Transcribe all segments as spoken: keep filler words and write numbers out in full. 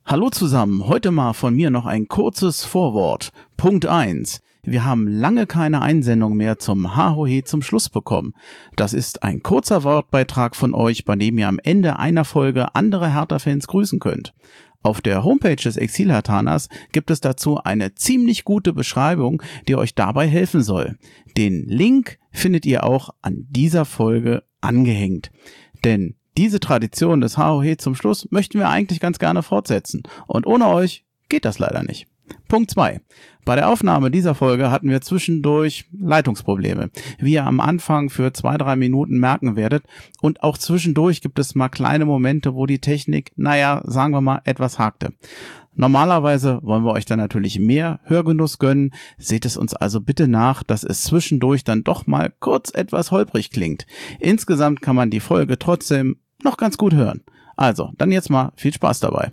Hallo zusammen, heute mal von mir noch ein kurzes Vorwort. Punkt eins. Wir haben lange keine Einsendung mehr zum Hahohe zum Schluss bekommen. Das ist ein kurzer Wortbeitrag von euch, bei dem ihr am Ende einer Folge andere Hertha-Fans grüßen könnt. Auf der Homepage des Exil-Herthaners gibt es dazu eine ziemlich gute Beschreibung, die euch dabei helfen soll. Den Link findet ihr auch an dieser Folge angehängt. Denn diese Tradition des Hahohe zum Schluss möchten wir eigentlich ganz gerne fortsetzen. Und ohne euch geht das leider nicht. Punkt zwei. Bei der Aufnahme dieser Folge hatten wir zwischendurch Leitungsprobleme, wie ihr am Anfang für zwei, drei Minuten merken werdet. Und auch zwischendurch gibt es mal kleine Momente, wo die Technik, naja, sagen wir mal, etwas hakte. Normalerweise wollen wir euch dann natürlich mehr Hörgenuss gönnen. Seht es uns also bitte nach, dass es zwischendurch dann doch mal kurz etwas holprig klingt. Insgesamt kann man die Folge trotzdem noch ganz gut hören. Also, dann jetzt mal viel Spaß dabei.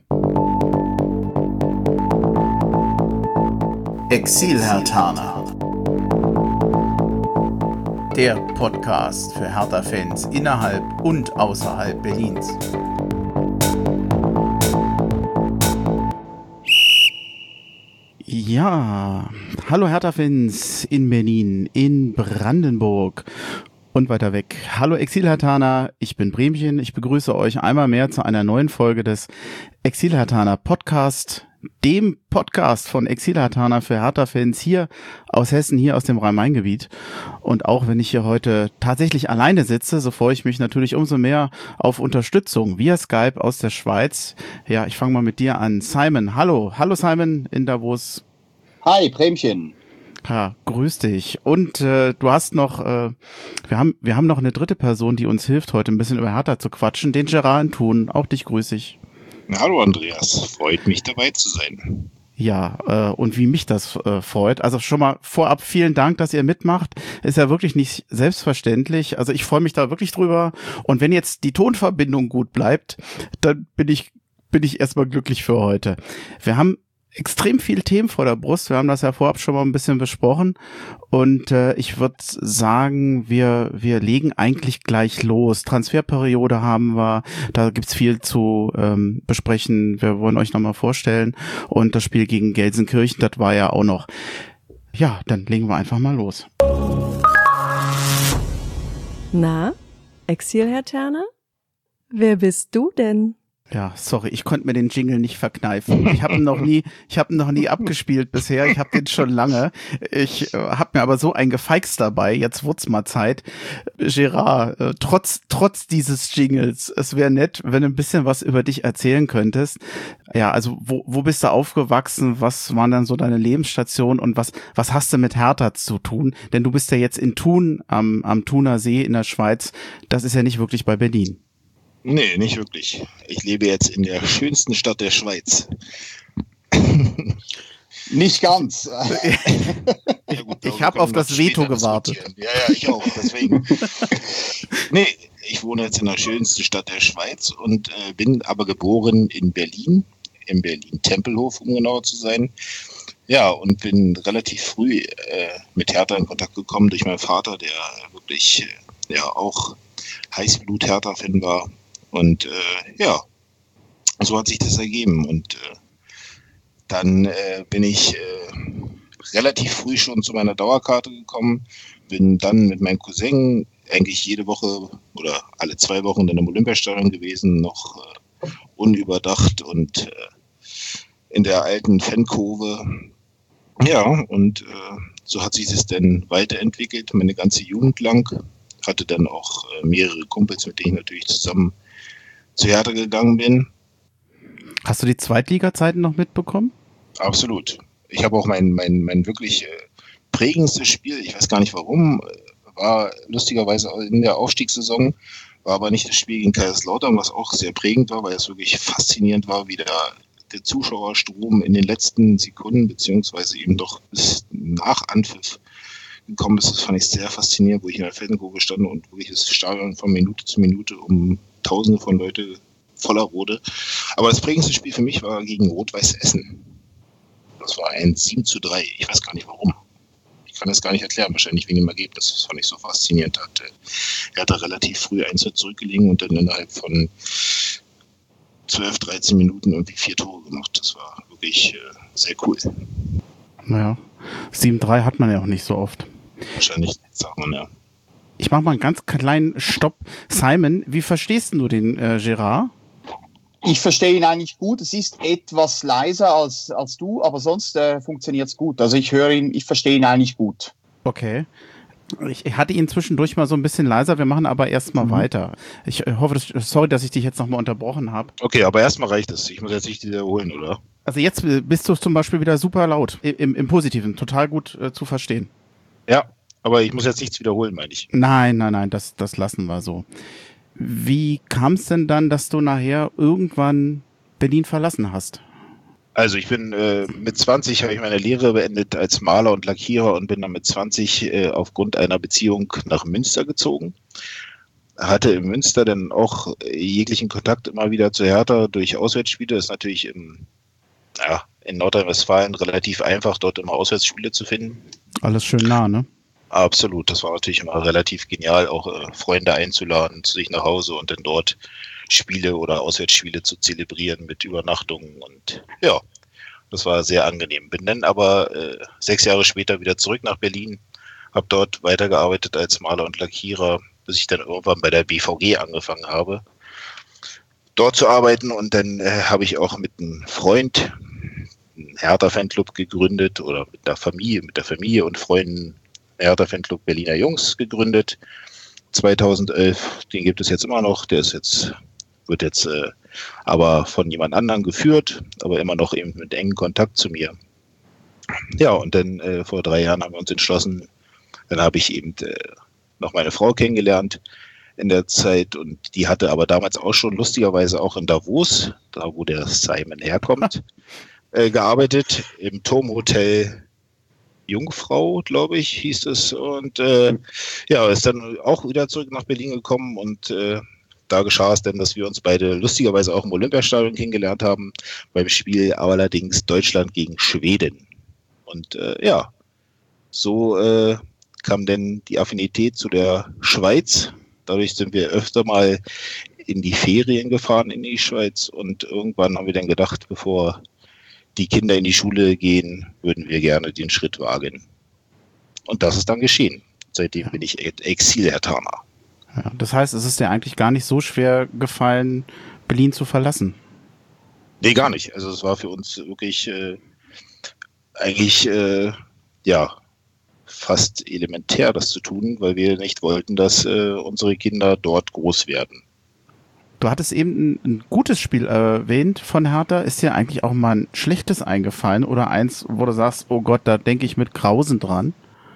Exil-Herthaner, der Podcast für Hertha-Fans innerhalb und außerhalb Berlins. Ja, hallo Hertha-Fans in Berlin, in Brandenburg und weiter weg. Hallo Exil-Herthaner, ich bin Bremchen, ich begrüße euch einmal mehr zu einer neuen Folge des Exil-Herthaner Podcast, dem Podcast von Exil-Herthaner für Hertha-Fans hier aus Hessen, hier aus dem Rhein-Main-Gebiet. Und auch wenn ich hier heute tatsächlich alleine sitze, so freue ich mich natürlich umso mehr auf Unterstützung via Skype aus der Schweiz. Ja, ich fange mal mit dir an. Simon, hallo. Hallo Simon in Davos. Hi, Bremchen. Ja, grüß dich. Und äh, du hast noch, äh, wir haben wir haben noch eine dritte Person, die uns hilft, heute ein bisschen über Hertha zu quatschen, den Gerard Thun. Auch dich grüße ich. Hallo Andreas, freut mich dabei zu sein. Ja, äh, und wie mich das äh, freut. Also schon mal vorab vielen Dank, dass ihr mitmacht. Ist ja wirklich nicht selbstverständlich. Also ich freue mich da wirklich drüber. Und wenn jetzt die Tonverbindung gut bleibt, dann bin ich bin ich erstmal glücklich für heute. Wir haben extrem viele Themen vor der Brust. Wir haben das ja vorab schon mal ein bisschen besprochen. Und äh, ich würde sagen, wir wir legen eigentlich gleich los. Transferperiode haben wir. Da gibt's viel zu ähm, besprechen. Wir wollen euch nochmal vorstellen. Und das Spiel gegen Gelsenkirchen, das war ja auch noch. Ja, dann legen wir einfach mal los. Na, Exil-Herthaner? Wer bist du denn? Ja, sorry, ich konnte mir den Jingle nicht verkneifen. Ich habe ihn noch nie, ich habe ihn noch nie abgespielt bisher. Ich habe den schon lange. Ich äh, habe mir aber so ein Gefeixt dabei. Jetzt wird's mal Zeit. Gerard, äh, trotz trotz dieses Jingles, es wäre nett, wenn du ein bisschen was über dich erzählen könntest. Ja, also wo wo bist du aufgewachsen? Was waren dann so deine Lebensstationen und was was hast du mit Hertha zu tun? Denn du bist ja jetzt in Thun am am Thuner See in der Schweiz. Das ist ja nicht wirklich bei Berlin. Nee, nicht wirklich. Ich lebe jetzt in der schönsten Stadt der Schweiz. Nicht ganz. Ja, gut, ich habe auf das Veto gewartet. Ja, ja, ich auch, deswegen. Nee, ich wohne jetzt in der schönsten Stadt der Schweiz und äh, bin aber geboren in Berlin, in Berlin-Tempelhof, um genauer zu sein. Ja, und bin relativ früh äh, mit Hertha in Kontakt gekommen durch meinen Vater, der wirklich äh, ja auch Heißblut-Hertha-Fan war. Und äh, ja, so hat sich das ergeben. Und äh, dann äh, bin ich äh, relativ früh schon zu meiner Dauerkarte gekommen, bin dann mit meinem Cousin eigentlich jede Woche oder alle zwei Wochen in einem Olympiastadion gewesen, noch äh, unüberdacht und äh, in der alten Fankurve. Ja, und äh, so hat sich das dann weiterentwickelt, meine ganze Jugend lang. Hatte dann auch äh, mehrere Kumpels, mit denen ich natürlich zusammen zu Hertha gegangen bin. Hast du die Zweitliga-Zeiten noch mitbekommen? Absolut. Ich habe auch mein, mein, mein wirklich äh, prägendstes Spiel, ich weiß gar nicht warum, war lustigerweise in der Aufstiegssaison, war aber nicht das Spiel gegen Kaiserslautern, was auch sehr prägend war, weil es wirklich faszinierend war, wie der, der Zuschauerstrom in den letzten Sekunden, beziehungsweise eben doch bis nach Anpfiff gekommen ist. Das fand ich sehr faszinierend, wo ich in der Fankurve stand und wirklich das Stadion von Minute zu Minute um Tausende von Leute voller wurde. Aber das prägendste Spiel für mich war gegen Rot-Weiß Essen. Das war ein sieben zu drei. Ich weiß gar nicht warum. Ich kann das gar nicht erklären, wahrscheinlich wegen dem Ergebnis. Das fand ich so faszinierend. Er hat relativ früh eins zurückgelegen und dann innerhalb von zwölf, dreizehn Minuten irgendwie vier Tore gemacht. Das war wirklich äh, sehr cool. Naja, sieben drei hat man ja auch nicht so oft. Wahrscheinlich, sagt man ja. Ich mache mal einen ganz kleinen Stopp. Simon, wie verstehst du den äh, Gerard? Ich verstehe ihn eigentlich gut. Es ist etwas leiser als, als du, aber sonst äh, funktioniert es gut. Also ich höre ihn, ich verstehe ihn eigentlich gut. Okay. Ich hatte ihn zwischendurch mal so ein bisschen leiser. Wir machen aber erstmal mhm. weiter. Ich hoffe, dass, sorry, dass ich dich jetzt nochmal unterbrochen habe. Okay, aber erstmal reicht es. Ich muss jetzt nicht wiederholen, oder? Also jetzt bist du zum Beispiel wieder super laut. Im, im Positiven. Total gut äh, zu verstehen. Ja, aber ich muss jetzt nichts wiederholen, meine ich. Nein, nein, nein, das, das lassen wir so. Wie kam es denn dann, dass du nachher irgendwann Berlin verlassen hast? Also ich bin äh, mit zwanzig habe ich meine Lehre beendet als Maler und Lackierer und bin dann mit zwanzig äh, aufgrund einer Beziehung nach Münster gezogen. Hatte in Münster dann auch jeglichen Kontakt immer wieder zu Hertha durch Auswärtsspiele. Das ist natürlich im, ja, in Nordrhein-Westfalen relativ einfach, dort immer Auswärtsspiele zu finden. Alles schön nah, ne? Absolut, das war natürlich immer relativ genial, auch äh, Freunde einzuladen zu sich nach Hause und dann dort Spiele oder Auswärtsspiele zu zelebrieren mit Übernachtungen und ja, das war sehr angenehm. Bin dann aber äh, sechs Jahre später wieder zurück nach Berlin, habe dort weitergearbeitet als Maler und Lackierer, bis ich dann irgendwann bei der B V G angefangen habe, dort zu arbeiten und dann äh, habe ich auch mit einem Freund einen Hertha-Fanclub gegründet oder mit der Familie, mit der Familie und Freunden Hertha-Fanclub Berliner Jungs gegründet, zweitausendelf. Den gibt es jetzt immer noch. Der ist jetzt, wird jetzt äh, aber von jemand anderem geführt, aber immer noch eben mit engem Kontakt zu mir. Ja, und dann äh, vor drei Jahren haben wir uns entschlossen, dann habe ich eben äh, noch meine Frau kennengelernt in der Zeit und die hatte aber damals auch schon lustigerweise auch in Davos, da wo der Simon herkommt, äh, gearbeitet im Turmhotel Jungfrau, glaube ich, hieß es. Und äh, ja, ist dann auch wieder zurück nach Berlin gekommen und äh, da geschah es dann, dass wir uns beide lustigerweise auch im Olympiastadion kennengelernt haben, beim Spiel allerdings Deutschland gegen Schweden. Und äh, ja, so äh, kam dann die Affinität zu der Schweiz. Dadurch sind wir öfter mal in die Ferien gefahren in die Schweiz und irgendwann haben wir dann gedacht, bevor die Kinder in die Schule gehen, würden wir gerne den Schritt wagen. Und das ist dann geschehen. Seitdem ja. bin ich Exil-Herthaner. Ja, das heißt, es ist dir eigentlich gar nicht so schwer gefallen, Berlin zu verlassen? Nee, gar nicht. Also es war für uns wirklich äh, eigentlich äh, ja fast elementär, das zu tun, weil wir nicht wollten, dass äh, unsere Kinder dort groß werden. Du hattest eben ein, ein gutes Spiel erwähnt von Hertha. Ist dir eigentlich auch mal ein schlechtes eingefallen oder eins, wo du sagst, oh Gott, da denke ich mit Grausen dran?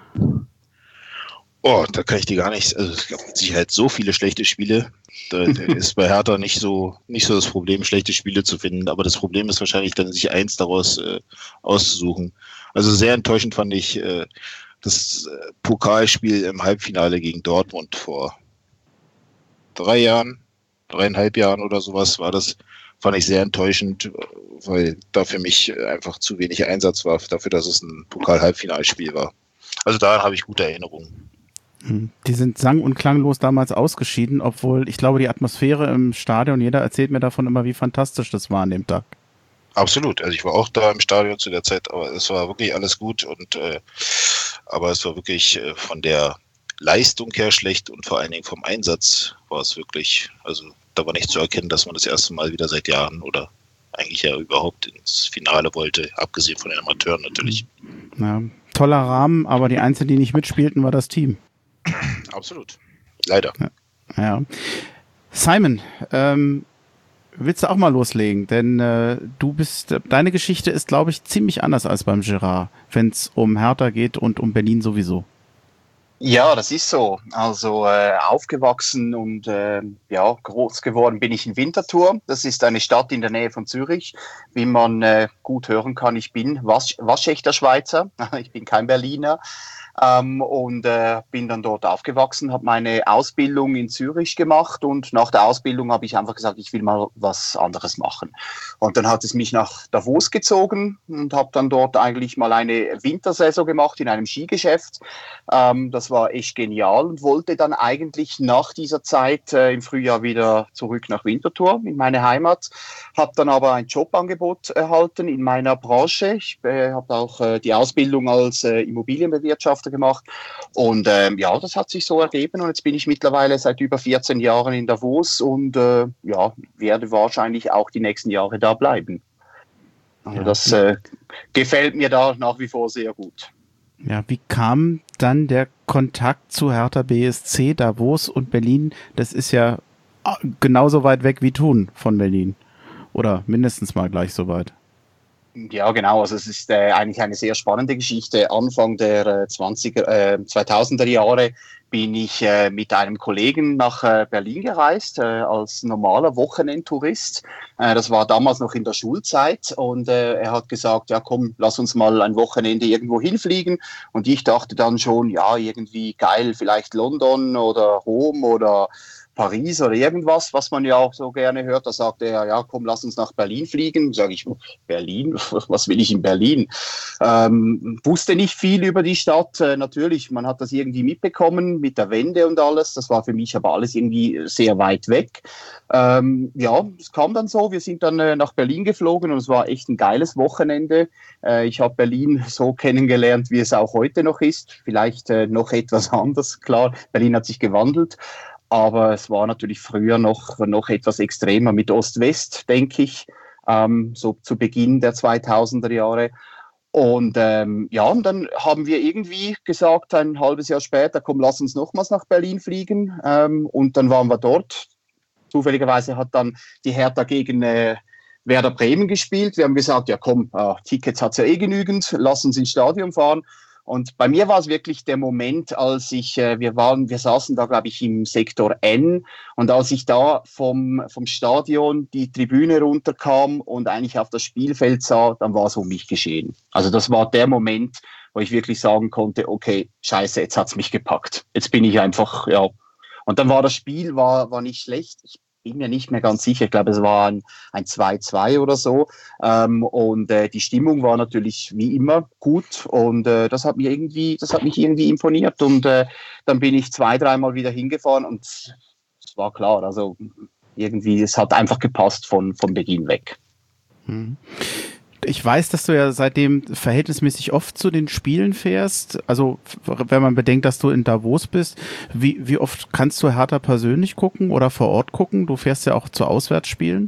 Oh, da kann ich dir gar nicht, also es gab mit Sicherheit so viele schlechte Spiele. Da, da ist bei Hertha nicht so nicht so das Problem, schlechte Spiele zu finden, aber das Problem ist wahrscheinlich dann, sich eins daraus äh, auszusuchen. Also sehr enttäuschend fand ich äh, das äh, Pokalspiel im Halbfinale gegen Dortmund vor drei Jahren. dreieinhalb Jahren oder sowas war das, fand ich sehr enttäuschend, weil da für mich einfach zu wenig Einsatz war, dafür, dass es ein Pokal-Halbfinalspiel war. Also daran habe ich gute Erinnerungen. Die sind sang- und klanglos damals ausgeschieden, obwohl ich glaube, die Atmosphäre im Stadion, jeder erzählt mir davon immer, wie fantastisch das war an dem Tag. Absolut, also ich war auch da im Stadion zu der Zeit, aber es war wirklich alles gut und äh, aber es war wirklich äh, von der Leistung her schlecht und vor allen Dingen vom Einsatz war es wirklich, also da war nicht zu erkennen, dass man das erste Mal wieder seit Jahren oder eigentlich ja überhaupt ins Finale wollte, abgesehen von den Amateuren natürlich. Ja, toller Rahmen, aber die Einzigen, die nicht mitspielten, war das Team. Absolut. Leider. Ja. ja. Simon, ähm, willst du auch mal loslegen? Denn äh, du bist, deine Geschichte ist, glaube ich, ziemlich anders als beim Gerard, wenn es um Hertha geht und um Berlin sowieso. Ja, das ist so. Also äh, aufgewachsen und äh, ja groß geworden bin ich in Winterthur. Das ist eine Stadt in der Nähe von Zürich. Wie man äh, gut hören kann, ich bin was- waschechter Schweizer. Ich bin kein Berliner. ähm, und äh, bin dann dort aufgewachsen, habe meine Ausbildung in Zürich gemacht und nach der Ausbildung habe ich einfach gesagt, ich will mal was anderes machen. Und dann hat es mich nach Davos gezogen und habe dann dort eigentlich mal eine Wintersaison gemacht in einem Skigeschäft. Ähm, das war echt genial und wollte dann eigentlich nach dieser Zeit äh, im Frühjahr wieder zurück nach Winterthur in meine Heimat, habe dann aber ein Jobangebot erhalten in meiner Branche. Ich äh, habe auch äh, die Ausbildung als äh, Immobilienbewirtschafter gemacht und ähm, ja, das hat sich so ergeben und jetzt bin ich mittlerweile seit über vierzehn Jahren in Davos und äh, ja, werde wahrscheinlich auch die nächsten Jahre da bleiben. Also ja. Das äh, gefällt mir da nach wie vor sehr gut. Ja, wie kam dann der Kontakt zu Hertha B S C, Davos und Berlin? Das ist ja genauso weit weg wie Thun von Berlin oder mindestens mal gleich so weit. Ja, genau. Also es ist äh, eigentlich eine sehr spannende Geschichte. Anfang der äh, zwanziger, äh, zweitausender Jahre bin ich äh, mit einem Kollegen nach äh, Berlin gereist, äh, als normaler Wochenendtourist. Äh, das war damals noch in der Schulzeit und äh, er hat gesagt, ja komm, lass uns mal ein Wochenende irgendwo hinfliegen. Und ich dachte dann schon, ja, irgendwie geil, vielleicht London oder Rom oder Paris oder irgendwas, was man ja auch so gerne hört. Da sagte er, ja komm, lass uns nach Berlin fliegen. Sage ich, Berlin? Was will ich in Berlin? Ähm, wusste nicht viel über die Stadt. Äh, natürlich, man hat das irgendwie mitbekommen mit der Wende und alles. Das war für mich aber alles irgendwie sehr weit weg. Ähm, ja, es kam dann so. Wir sind dann äh, nach Berlin geflogen und es war echt ein geiles Wochenende. Äh, ich habe Berlin so kennengelernt, wie es auch heute noch ist. Vielleicht äh, noch etwas anders, klar. Berlin hat sich gewandelt. Aber es war natürlich früher noch, noch etwas extremer mit Ost-West, denke ich, ähm, so zu Beginn der zweitausender Jahre. Und ähm, ja, und dann haben wir irgendwie gesagt, ein halbes Jahr später, komm, lass uns nochmals nach Berlin fliegen. Ähm, und dann waren wir dort. Zufälligerweise hat dann die Hertha gegen äh, Werder Bremen gespielt. Wir haben gesagt, ja komm, äh, Tickets hat's ja eh genügend, lass uns ins Stadion fahren. Und bei mir war es wirklich der Moment, als ich, äh, wir waren, wir saßen da, glaube ich, im Sektor N und als ich da vom, vom Stadion die Tribüne runterkam und eigentlich auf das Spielfeld sah, dann war es um mich geschehen. Also das war der Moment, wo ich wirklich sagen konnte, okay, scheiße, jetzt hat's mich gepackt. Jetzt bin ich einfach, ja. Und dann war das Spiel, war, war nicht schlecht. Ich bin mir nicht mehr ganz sicher. Ich glaube, es war ein, ein zwei zwei oder so. Ähm, und äh, die Stimmung war natürlich wie immer gut. Und äh, das hat mir irgendwie, das hat mich irgendwie imponiert. Und äh, dann bin ich zwei, dreimal wieder hingefahren und es war klar. Also irgendwie, es hat einfach gepasst von, von Beginn weg. Hm. Ich weiß, dass du ja seitdem verhältnismäßig oft zu den Spielen fährst. Also wenn man bedenkt, dass du in Davos bist, wie, wie oft kannst du Hertha persönlich gucken oder vor Ort gucken? Du fährst ja auch zu Auswärtsspielen.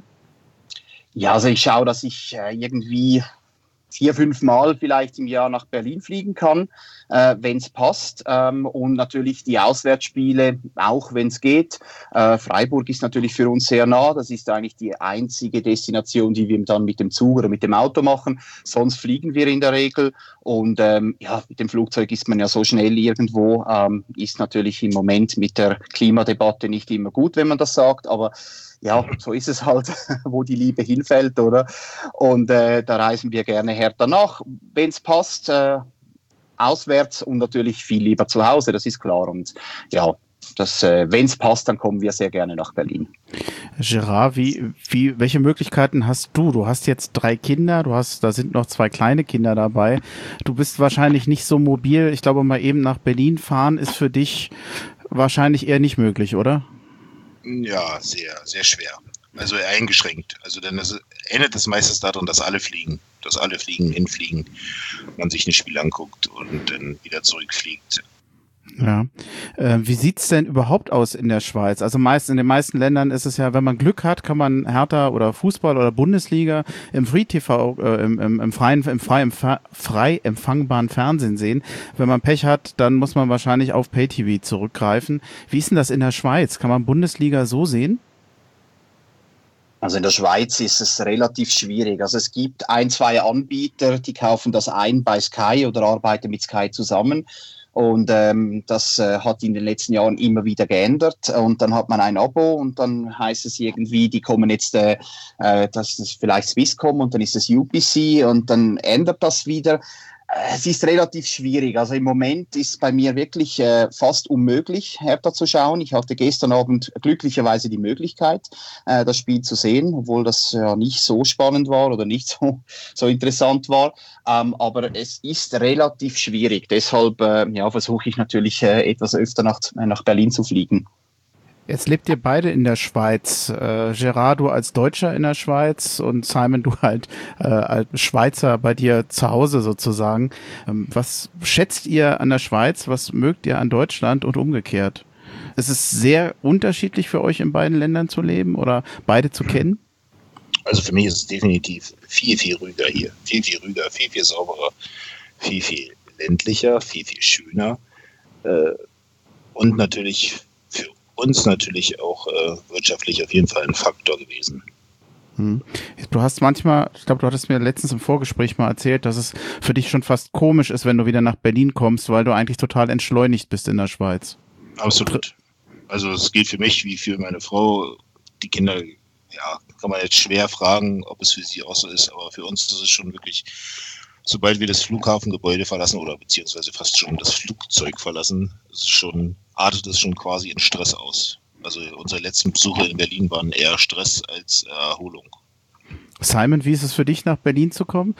Ja, also ich schaue, dass ich äh, irgendwie vier, fünf Mal vielleicht im Jahr nach Berlin fliegen kann, äh, wenn es passt. Ähm, und natürlich die Auswärtsspiele, auch wenn es geht. Äh, Freiburg ist natürlich für uns sehr nah. Das ist eigentlich die einzige Destination, die wir dann mit dem Zug oder mit dem Auto machen. Sonst fliegen wir in der Regel. Und ähm, ja, mit dem Flugzeug ist man ja so schnell irgendwo. Ähm, ist natürlich im Moment mit der Klimadebatte nicht immer gut, wenn man das sagt. Aber ja, so ist es halt, wo die Liebe hinfällt, oder? Und äh, da reisen wir gerne Hertha nach, wenn es passt, äh, auswärts und natürlich viel lieber zu Hause, das ist klar. Und ja, das, äh, wenn es passt, dann kommen wir sehr gerne nach Berlin. Gerard, wie, wie, welche Möglichkeiten hast du? Du hast jetzt drei Kinder, du hast, da sind noch zwei kleine Kinder dabei. Du bist wahrscheinlich nicht so mobil. Ich glaube, mal eben nach Berlin fahren ist für dich wahrscheinlich eher nicht möglich, oder? Ja, sehr, sehr schwer. Also eingeschränkt. Also dann ist, endet es meistens darin, dass alle fliegen. Dass alle fliegen, hinfliegen, man sich ein Spiel anguckt und dann wieder zurückfliegt. Ja. Äh, wie sieht's denn überhaupt aus in der Schweiz? Also meist in den meisten Ländern ist es ja, wenn man Glück hat, kann man Hertha oder Fußball oder Bundesliga im Free T V, äh, im, im, im freien, im frei, im frei empfangbaren Fernsehen sehen. Wenn man Pech hat, dann muss man wahrscheinlich auf Pay T V zurückgreifen. Wie ist denn das in der Schweiz? Kann man Bundesliga so sehen? Also in der Schweiz ist es relativ schwierig. Also es gibt ein, zwei Anbieter, die kaufen das ein bei Sky oder arbeiten mit Sky zusammen. Und ähm, das äh, hat in den letzten Jahren immer wieder geändert. Und dann hat man ein Abo und dann heißt es irgendwie, die kommen jetzt, äh, das ist vielleicht Swisscom und dann ist es U P C und dann ändert das wieder. Es ist relativ schwierig. Also im Moment ist bei mir wirklich äh, fast unmöglich, Hertha zu schauen. Ich hatte gestern Abend glücklicherweise die Möglichkeit, äh, das Spiel zu sehen, obwohl das ja nicht so spannend war oder nicht so, so interessant war. Ähm, aber es ist relativ schwierig. Deshalb äh, ja, versuche ich natürlich äh, etwas öfter nach, nach Berlin zu fliegen. Jetzt lebt ihr beide in der Schweiz. Äh, Gerard, du als Deutscher in der Schweiz und Simon, du halt äh, als Schweizer bei dir zu Hause sozusagen. Ähm, was schätzt ihr an der Schweiz? Was mögt ihr an Deutschland und umgekehrt? Ist es sehr unterschiedlich für euch in beiden Ländern zu leben oder beide zu kennen? Also für mich ist es definitiv viel, viel ruhiger hier. Viel, viel ruhiger, viel, viel sauberer, viel, viel ländlicher, viel, viel schöner. Äh, und natürlich für uns natürlich auch äh, wirtschaftlich auf jeden Fall ein Faktor gewesen. Hm. Du hast manchmal, ich glaube, du hattest mir letztens im Vorgespräch mal erzählt, dass es für dich schon fast komisch ist, wenn du wieder nach Berlin kommst, weil du eigentlich total entschleunigt bist in der Schweiz. Absolut. Also es gilt für mich wie für meine Frau. Die Kinder, ja, kann man jetzt schwer fragen, ob es für sie auch so ist, aber für uns ist es schon wirklich, sobald wir das Flughafengebäude verlassen oder beziehungsweise fast schon das Flugzeug verlassen, ist es schon, artet es schon quasi in Stress aus. Also unsere letzten Besuche in Berlin waren eher Stress als Erholung. Simon, wie ist es für dich, nach Berlin zu kommen?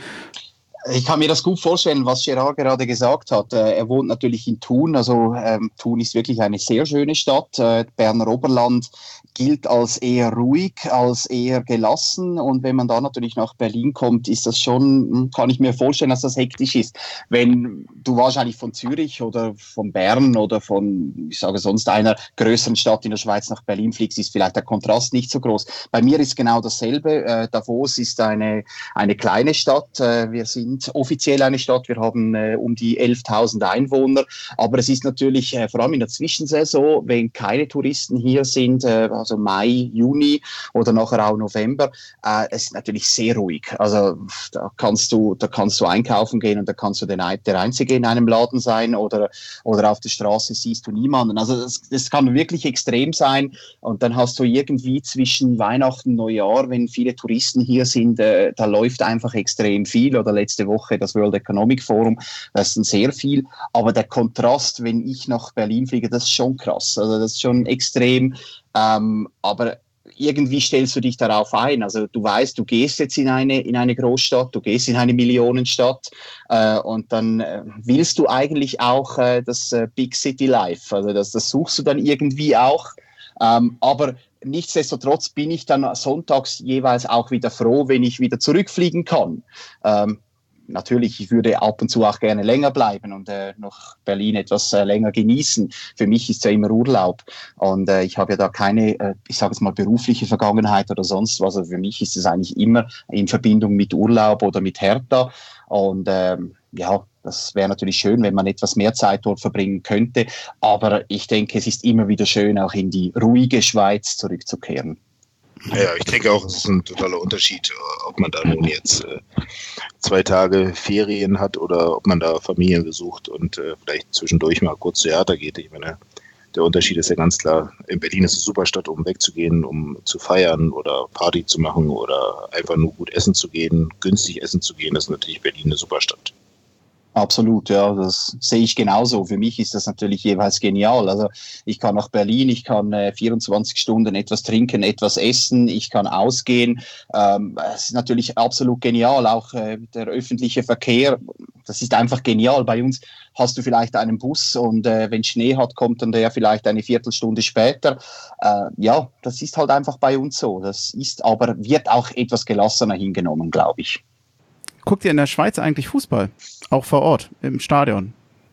Ich kann mir das gut vorstellen, was Gerard gerade gesagt hat. Er wohnt natürlich in Thun, also ähm, Thun ist wirklich eine sehr schöne Stadt. Äh, Berner Oberland gilt als eher ruhig, als eher gelassen, und wenn man da natürlich nach Berlin kommt, ist das schon, kann ich mir vorstellen, dass das hektisch ist. Wenn du wahrscheinlich von Zürich oder von Bern oder von, ich sage sonst einer größeren Stadt in der Schweiz nach Berlin fliegst, ist vielleicht der Kontrast nicht so groß. Bei mir ist genau dasselbe. Äh, Davos ist eine, eine kleine Stadt. Äh, wir sind offiziell eine Stadt, wir haben äh, um die elftausend Einwohner, aber es ist natürlich äh, vor allem in der Zwischensaison, wenn keine Touristen hier sind, äh, also Mai, Juni oder nachher auch November, äh, es ist natürlich sehr ruhig. Also da kannst du, da kannst du einkaufen gehen und da kannst du den, der Einzige in einem Laden sein, oder, oder auf der Straße siehst du niemanden. Also das, das kann wirklich extrem sein, und dann hast du irgendwie zwischen Weihnachten und Neujahr, wenn viele Touristen hier sind, äh, da läuft einfach extrem viel, oder letzte Woche das World Economic Forum, das ist sehr viel, aber der Kontrast, wenn ich nach Berlin fliege, das ist schon krass, also das ist schon extrem, ähm, aber irgendwie stellst du dich darauf ein, also du weißt, du gehst jetzt in eine, in eine Großstadt, du gehst in eine Millionenstadt, äh, und dann äh, willst du eigentlich auch äh, das äh, Big City Life, also das, das suchst du dann irgendwie auch, ähm, aber nichtsdestotrotz bin ich dann sonntags jeweils auch wieder froh, wenn ich wieder zurückfliegen kann. Ähm, Natürlich, ich würde ab und zu auch gerne länger bleiben und äh, noch Berlin etwas äh, länger genießen. Für mich ist ja immer Urlaub, und äh, ich habe ja da keine, äh, ich sage jetzt mal, berufliche Vergangenheit oder sonst was. Also für mich ist es eigentlich immer in Verbindung mit Urlaub oder mit Hertha, und ähm, ja, das wäre natürlich schön, wenn man etwas mehr Zeit dort verbringen könnte, aber ich denke, es ist immer wieder schön, auch in die ruhige Schweiz zurückzukehren. Ja, ich denke auch, es ist ein totaler Unterschied, ob man da nun jetzt äh, zwei Tage Ferien hat oder ob man da Familien besucht und äh, vielleicht zwischendurch mal kurz zu Theater geht. Ich meine, der Unterschied ist ja ganz klar. In Berlin ist es eine super Stadt, um wegzugehen, um zu feiern oder Party zu machen oder einfach nur gut essen zu gehen, günstig essen zu gehen. Das ist natürlich Berlin eine super Stadt. Absolut, ja, das sehe ich genauso. Für mich ist das natürlich jeweils genial. Also ich kann nach Berlin, ich kann äh, vierundzwanzig Stunden etwas trinken, etwas essen, ich kann ausgehen. Ähm, es ist natürlich absolut genial. Auch äh, der öffentliche Verkehr, das ist einfach genial. Bei uns hast du vielleicht einen Bus, und äh, wenn Schnee hat, kommt dann der vielleicht eine Viertelstunde später. Äh, ja, das ist halt einfach bei uns so. Das ist aber, wird auch etwas gelassener hingenommen, glaube ich. Guckt ihr in der Schweiz eigentlich Fußball? Auch vor Ort, im Stadion?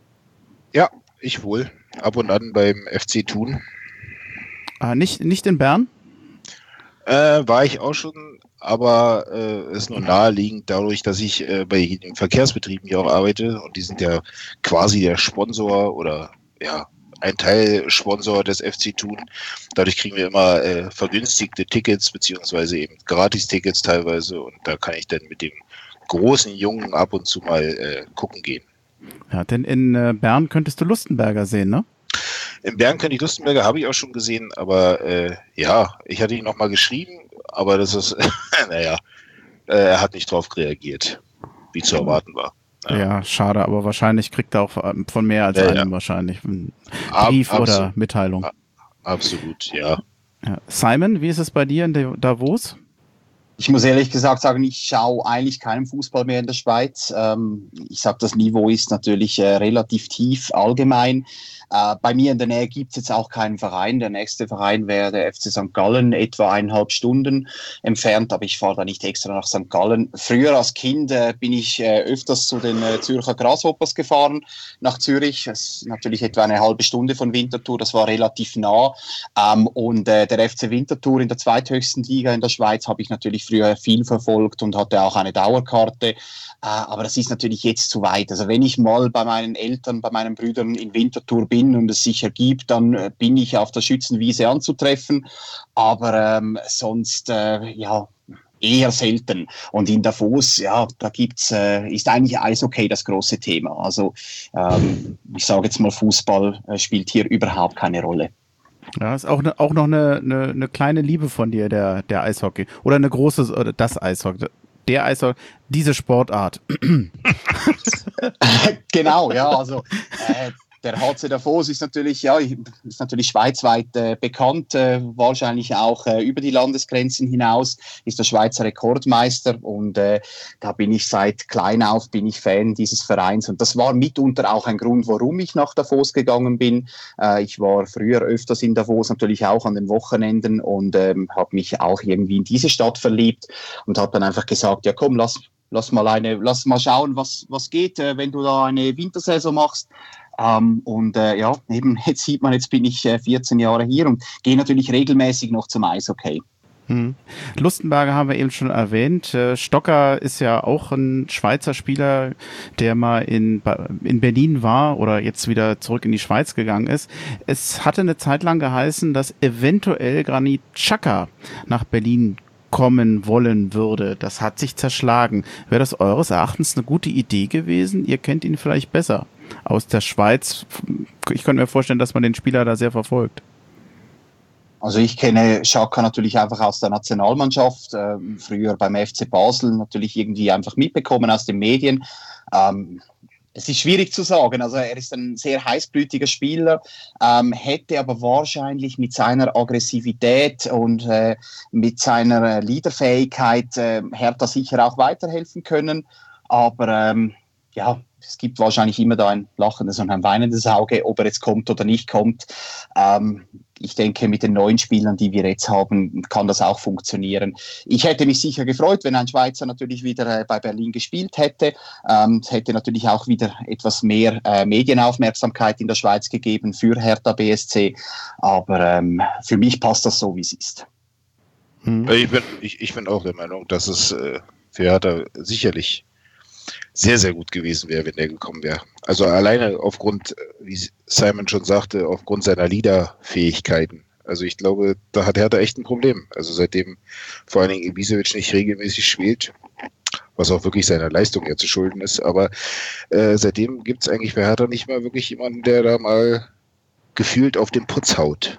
Ja, ich wohl. Ab und an beim F C Thun. Ah, nicht, nicht in Bern? Äh, war ich auch schon, aber äh, ist nur naheliegend dadurch, dass ich äh, bei den Verkehrsbetrieben hier auch arbeite, und die sind ja quasi der Sponsor oder ja, ein Teilsponsor des F C Thun. Dadurch kriegen wir immer äh, vergünstigte Tickets, beziehungsweise eben Gratis-Tickets teilweise, und da kann ich dann mit dem großen Jungen ab und zu mal äh, gucken gehen. Ja, denn in äh, Bern könntest du Lustenberger sehen, ne? In Bern könnte ich Lustenberger, habe ich auch schon gesehen, aber äh, ja, ich hatte ihn nochmal geschrieben, aber das ist, naja, äh, er hat nicht drauf reagiert, wie zu erwarten war. Ja. ja, schade, aber wahrscheinlich kriegt er auch von mehr als ja, einem ja. wahrscheinlich einen Ab, Brief absolut, oder Mitteilung. Absolut, ja. ja. Simon, wie ist es bei dir in Davos? Ich muss ehrlich gesagt sagen, ich schaue eigentlich keinen Fußball mehr in der Schweiz. Ähm, ich sage, das Niveau ist natürlich äh, relativ tief allgemein. Äh, bei mir in der Nähe gibt es jetzt auch keinen Verein. Der nächste Verein wäre der F C Sankt Gallen, etwa eineinhalb Stunden entfernt, aber ich fahre da nicht extra nach Sankt Gallen. Früher als Kind äh, bin ich äh, öfters zu den äh, Zürcher Grasshoppers gefahren, nach Zürich. Das ist natürlich etwa eine halbe Stunde von Winterthur, das war relativ nah. Ähm, und äh, der F C Winterthur in der zweithöchsten Liga in der Schweiz habe ich natürlich früher viel verfolgt und hatte auch eine Dauerkarte. Äh, aber das ist natürlich jetzt zu weit. Also wenn ich mal bei meinen Eltern, bei meinen Brüdern in Winterthur bin und es sich ergibt, dann äh, bin ich auf der Schützenwiese anzutreffen. Aber ähm, sonst, äh, ja, eher selten. Und in Davos, ja, da gibt's, äh, ist eigentlich Eishockey das große Thema. Also ähm, ich sage jetzt mal, Fußball äh, spielt hier überhaupt keine Rolle. Ja, ist auch, ne, auch noch eine, eine, eine kleine Liebe von dir, der, der Eishockey. Oder eine große, oder das Eishockey. Der Eishockey, diese Sportart. Genau, ja, also äh, der H C Davos ist natürlich, ja, ist natürlich schweizweit äh, bekannt, äh, wahrscheinlich auch äh, über die Landesgrenzen hinaus, ist der Schweizer Rekordmeister und äh, da bin ich seit klein auf, bin ich Fan dieses Vereins und das war mitunter auch ein Grund, warum ich nach Davos gegangen bin. Äh, ich war früher öfters in Davos, natürlich auch an den Wochenenden und ähm, habe mich auch irgendwie in diese Stadt verliebt und habe dann einfach gesagt, ja komm, lass Lass mal eine, lass mal schauen, was, was geht, äh, wenn du da eine Wintersaison machst. Ähm, und äh, ja, eben jetzt sieht man, jetzt bin ich äh, vierzehn Jahre hier und gehe natürlich regelmäßig noch zum Eishockey. Hm. Lustenberger haben wir eben schon erwähnt. Stocker ist ja auch ein Schweizer Spieler, der mal in, in Berlin war oder jetzt wieder zurück in die Schweiz gegangen ist. Es hatte eine Zeit lang geheißen, dass eventuell Granit Xhaka nach Berlin kommen wollen würde. Das hat sich zerschlagen. Wäre das eures Erachtens eine gute Idee gewesen? Ihr kennt ihn vielleicht besser aus der Schweiz. Ich könnte mir vorstellen, dass man den Spieler da sehr verfolgt. Also ich kenne Xhaka natürlich einfach aus der Nationalmannschaft, äh, früher beim F C Basel natürlich irgendwie einfach mitbekommen aus den Medien. Ähm, Es ist schwierig zu sagen. Also er ist ein sehr heißblütiger Spieler, ähm, hätte aber wahrscheinlich mit seiner Aggressivität und äh, mit seiner Leaderfähigkeit äh, Hertha sicher auch weiterhelfen können. Aber ähm, ja, es gibt wahrscheinlich immer da ein lachendes und ein weinendes Auge, ob er jetzt kommt oder nicht kommt. Ähm, ich denke, mit den neuen Spielern, die wir jetzt haben, kann das auch funktionieren. Ich hätte mich sicher gefreut, wenn ein Schweizer natürlich wieder äh, bei Berlin gespielt hätte. Ähm, es hätte natürlich auch wieder etwas mehr äh, Medienaufmerksamkeit in der Schweiz gegeben für Hertha B S C. Aber ähm, für mich passt das so, wie es ist. Hm. Ich bin, ich, ich bin auch der Meinung, dass es äh, für Hertha sicherlich sehr, sehr gut gewesen wäre, wenn er gekommen wäre. Also alleine aufgrund, wie Simon schon sagte, aufgrund seiner Leaderfähigkeiten. Also ich glaube, da hat Hertha echt ein Problem. Also seitdem vor allen Dingen Ibisevic nicht regelmäßig spielt, was auch wirklich seiner Leistung ja zu schulden ist, aber äh, seitdem gibt es eigentlich bei Hertha nicht mal wirklich jemanden, der da mal gefühlt auf den Putz haut.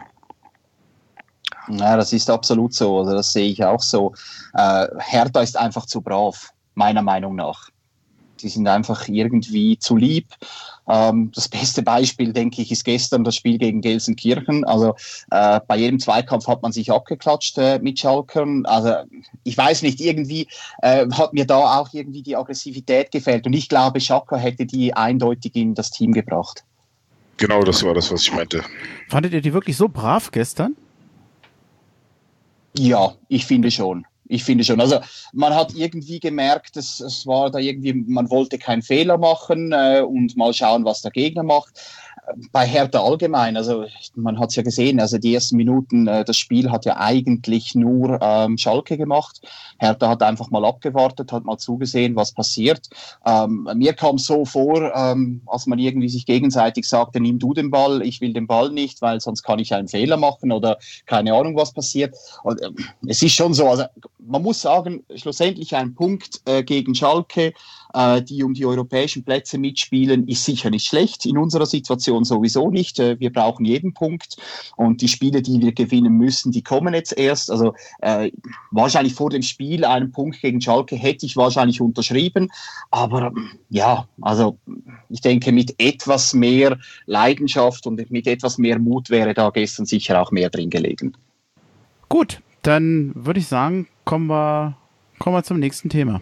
Ja, das ist absolut so. Also das sehe ich auch so. Äh, Hertha ist einfach zu brav, meiner Meinung nach. Die sind einfach irgendwie zu lieb. Ähm, das beste Beispiel, denke ich, ist gestern das Spiel gegen Gelsenkirchen. Also äh, bei jedem Zweikampf hat man sich abgeklatscht äh, mit Schalkern. Also ich weiß nicht, irgendwie äh, hat mir da auch irgendwie die Aggressivität gefehlt. Und ich glaube, Xhaka hätte die eindeutig in das Team gebracht. Genau, das war das, was ich meinte. Fandet ihr die wirklich so brav gestern? Ja, ich finde schon. Ich finde schon. Also man hat irgendwie gemerkt, es, es war da irgendwie, man wollte keinen Fehler machen äh, und mal schauen, was der Gegner macht. Bei Hertha allgemein, also man hat es ja gesehen, also die ersten Minuten, äh, das Spiel hat ja eigentlich nur ähm, Schalke gemacht. Hertha hat einfach mal abgewartet, hat mal zugesehen, was passiert. Ähm, mir kam es so vor, ähm, als man irgendwie sich gegenseitig sagte, nimm du den Ball, ich will den Ball nicht, weil sonst kann ich einen Fehler machen oder keine Ahnung, was passiert. Und, äh, es ist schon so, also man muss sagen, schlussendlich ein Punkt äh, gegen Schalke, äh, die um die europäischen Plätze mitspielen, ist sicher nicht schlecht in unserer Situation. Situation sowieso nicht. Äh, wir brauchen jeden Punkt und die Spiele, die wir gewinnen müssen, die kommen jetzt erst. Also äh, wahrscheinlich vor dem Spiel einen Punkt gegen Schalke hätte ich wahrscheinlich unterschrieben, aber ja, also ich denke, mit etwas mehr Leidenschaft und mit etwas mehr Mut wäre da gestern sicher auch mehr drin gelegen. Gut, dann würde ich sagen, kommen wir, kommen wir zum nächsten Thema.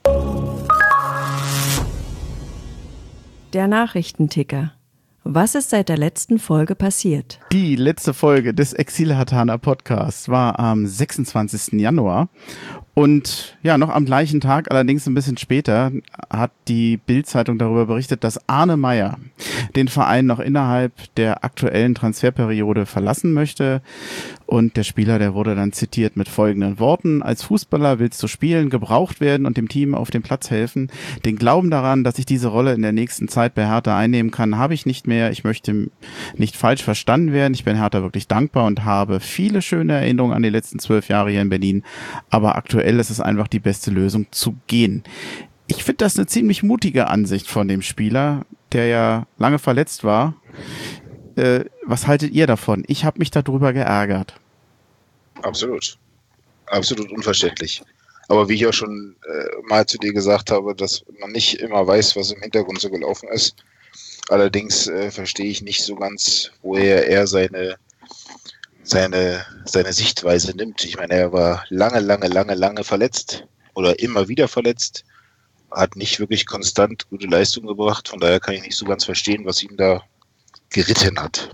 Der Nachrichtenticker. Was ist seit der letzten Folge passiert? Die letzte Folge des Exil-Hatana Podcasts war am sechsundzwanzigsten Januar. Und ja, noch am gleichen Tag, allerdings ein bisschen später, hat die Bild-Zeitung darüber berichtet, dass Arne Meyer den Verein noch innerhalb der aktuellen Transferperiode verlassen möchte. Und der Spieler, der wurde dann zitiert mit folgenden Worten: Als Fußballer willst du spielen, gebraucht werden und dem Team auf dem Platz helfen. Den Glauben daran, dass ich diese Rolle in der nächsten Zeit bei Hertha einnehmen kann, habe ich nicht mehr. Ich möchte nicht falsch verstanden werden. Ich bin Hertha wirklich dankbar und habe viele schöne Erinnerungen an die letzten zwölf Jahre hier in Berlin. Aber aktuell ist es einfach die beste Lösung zu gehen. Ich finde das eine ziemlich mutige Ansicht von dem Spieler, der ja lange verletzt war. Äh, was haltet ihr davon? Ich habe mich darüber geärgert. Absolut. Absolut unverständlich. Aber wie ich auch schon äh, mal zu dir gesagt habe, dass man nicht immer weiß, was im Hintergrund so gelaufen ist. Allerdings äh, verstehe ich nicht so ganz, woher er seine, seine, seine Sichtweise nimmt. Ich meine, er war lange, lange, lange, lange verletzt oder immer wieder verletzt. Hat nicht wirklich konstant gute Leistung gebracht. Von daher kann ich nicht so ganz verstehen, was ihn da geritten hat.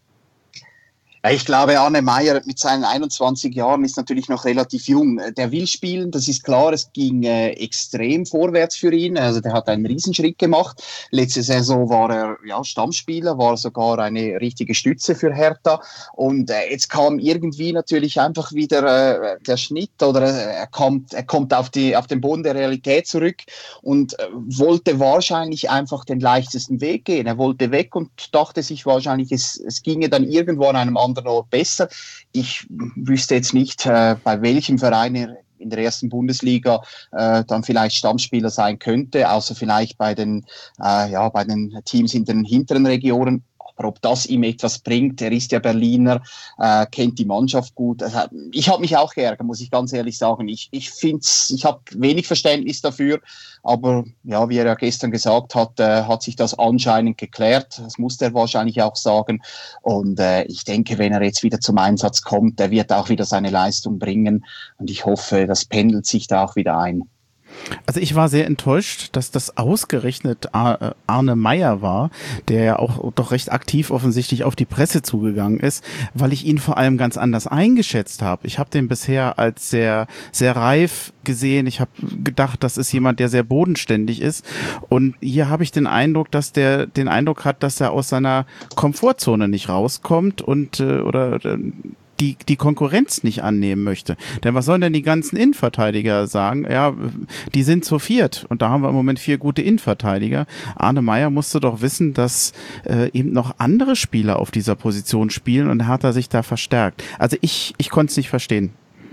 Ich glaube, Arne Meyer mit seinen einundzwanzig Jahren ist natürlich noch relativ jung. Der will spielen, das ist klar. Es ging äh, extrem vorwärts für ihn. Also der hat einen Riesenschritt gemacht. Letzte Saison war er ja Stammspieler, war sogar eine richtige Stütze für Hertha. Und äh, jetzt kam irgendwie natürlich einfach wieder äh, der Schnitt oder äh, er kommt, er kommt auf die auf den Boden der Realität zurück und äh, wollte wahrscheinlich einfach den leichtesten Weg gehen. Er wollte weg und dachte sich wahrscheinlich, es, es ginge dann irgendwo an einem anderen Ort besser. Ich wüsste jetzt nicht, äh, bei welchem Verein er in der ersten Bundesliga äh, dann vielleicht Stammspieler sein könnte, außer vielleicht bei den, äh, ja, bei den Teams in den hinteren Regionen. Aber ob das ihm etwas bringt, er ist ja Berliner, äh, kennt die Mannschaft gut. Also, ich habe mich auch geärgert, muss ich ganz ehrlich sagen. Ich, ich finde ich habe wenig Verständnis dafür, aber ja, wie er ja gestern gesagt hat, äh, hat sich das anscheinend geklärt. Das musste er wahrscheinlich auch sagen. Und äh, ich denke, wenn er jetzt wieder zum Einsatz kommt, der wird auch wieder seine Leistung bringen. Und ich hoffe, das pendelt sich da auch wieder ein. Also ich war sehr enttäuscht, dass das ausgerechnet Arne Meyer war, der ja auch doch recht aktiv offensichtlich auf die Presse zugegangen ist, weil ich ihn vor allem ganz anders eingeschätzt habe. Ich habe den bisher als sehr, sehr reif gesehen. Ich habe gedacht, das ist jemand, der sehr bodenständig ist. Und hier habe ich den Eindruck, dass der den Eindruck hat, dass er aus seiner Komfortzone nicht rauskommt und äh, oder äh, die die Konkurrenz nicht annehmen möchte. Denn was sollen denn die ganzen Innenverteidiger sagen? Ja, die sind zu viert und da haben wir im Moment vier gute Innenverteidiger. Arne Meyer musste doch wissen, dass äh, eben noch andere Spieler auf dieser Position spielen und hat er sich da verstärkt. Also ich ich konnte es nicht verstehen.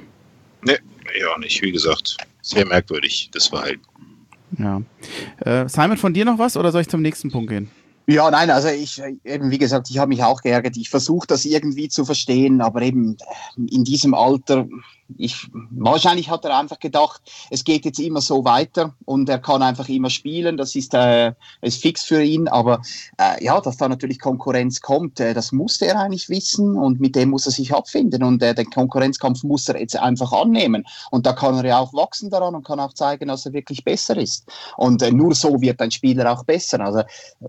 Ne, ja nicht. Wie gesagt, sehr merkwürdig, das Verhalten. Ja. Äh, Simon, von dir noch was oder soll ich zum nächsten Punkt gehen? Ja, nein, also ich, eben wie gesagt, ich habe mich auch geärgert. Ich versuche das irgendwie zu verstehen, aber eben in diesem Alter, ich, wahrscheinlich hat er einfach gedacht, es geht jetzt immer so weiter und er kann einfach immer spielen, das ist, äh, ist fix für ihn, aber äh, ja, dass da natürlich Konkurrenz kommt, äh, das musste er eigentlich wissen und mit dem muss er sich abfinden und äh, den Konkurrenzkampf muss er jetzt einfach annehmen und da kann er ja auch wachsen daran und kann auch zeigen, dass er wirklich besser ist und äh, nur so wird ein Spieler auch besser, also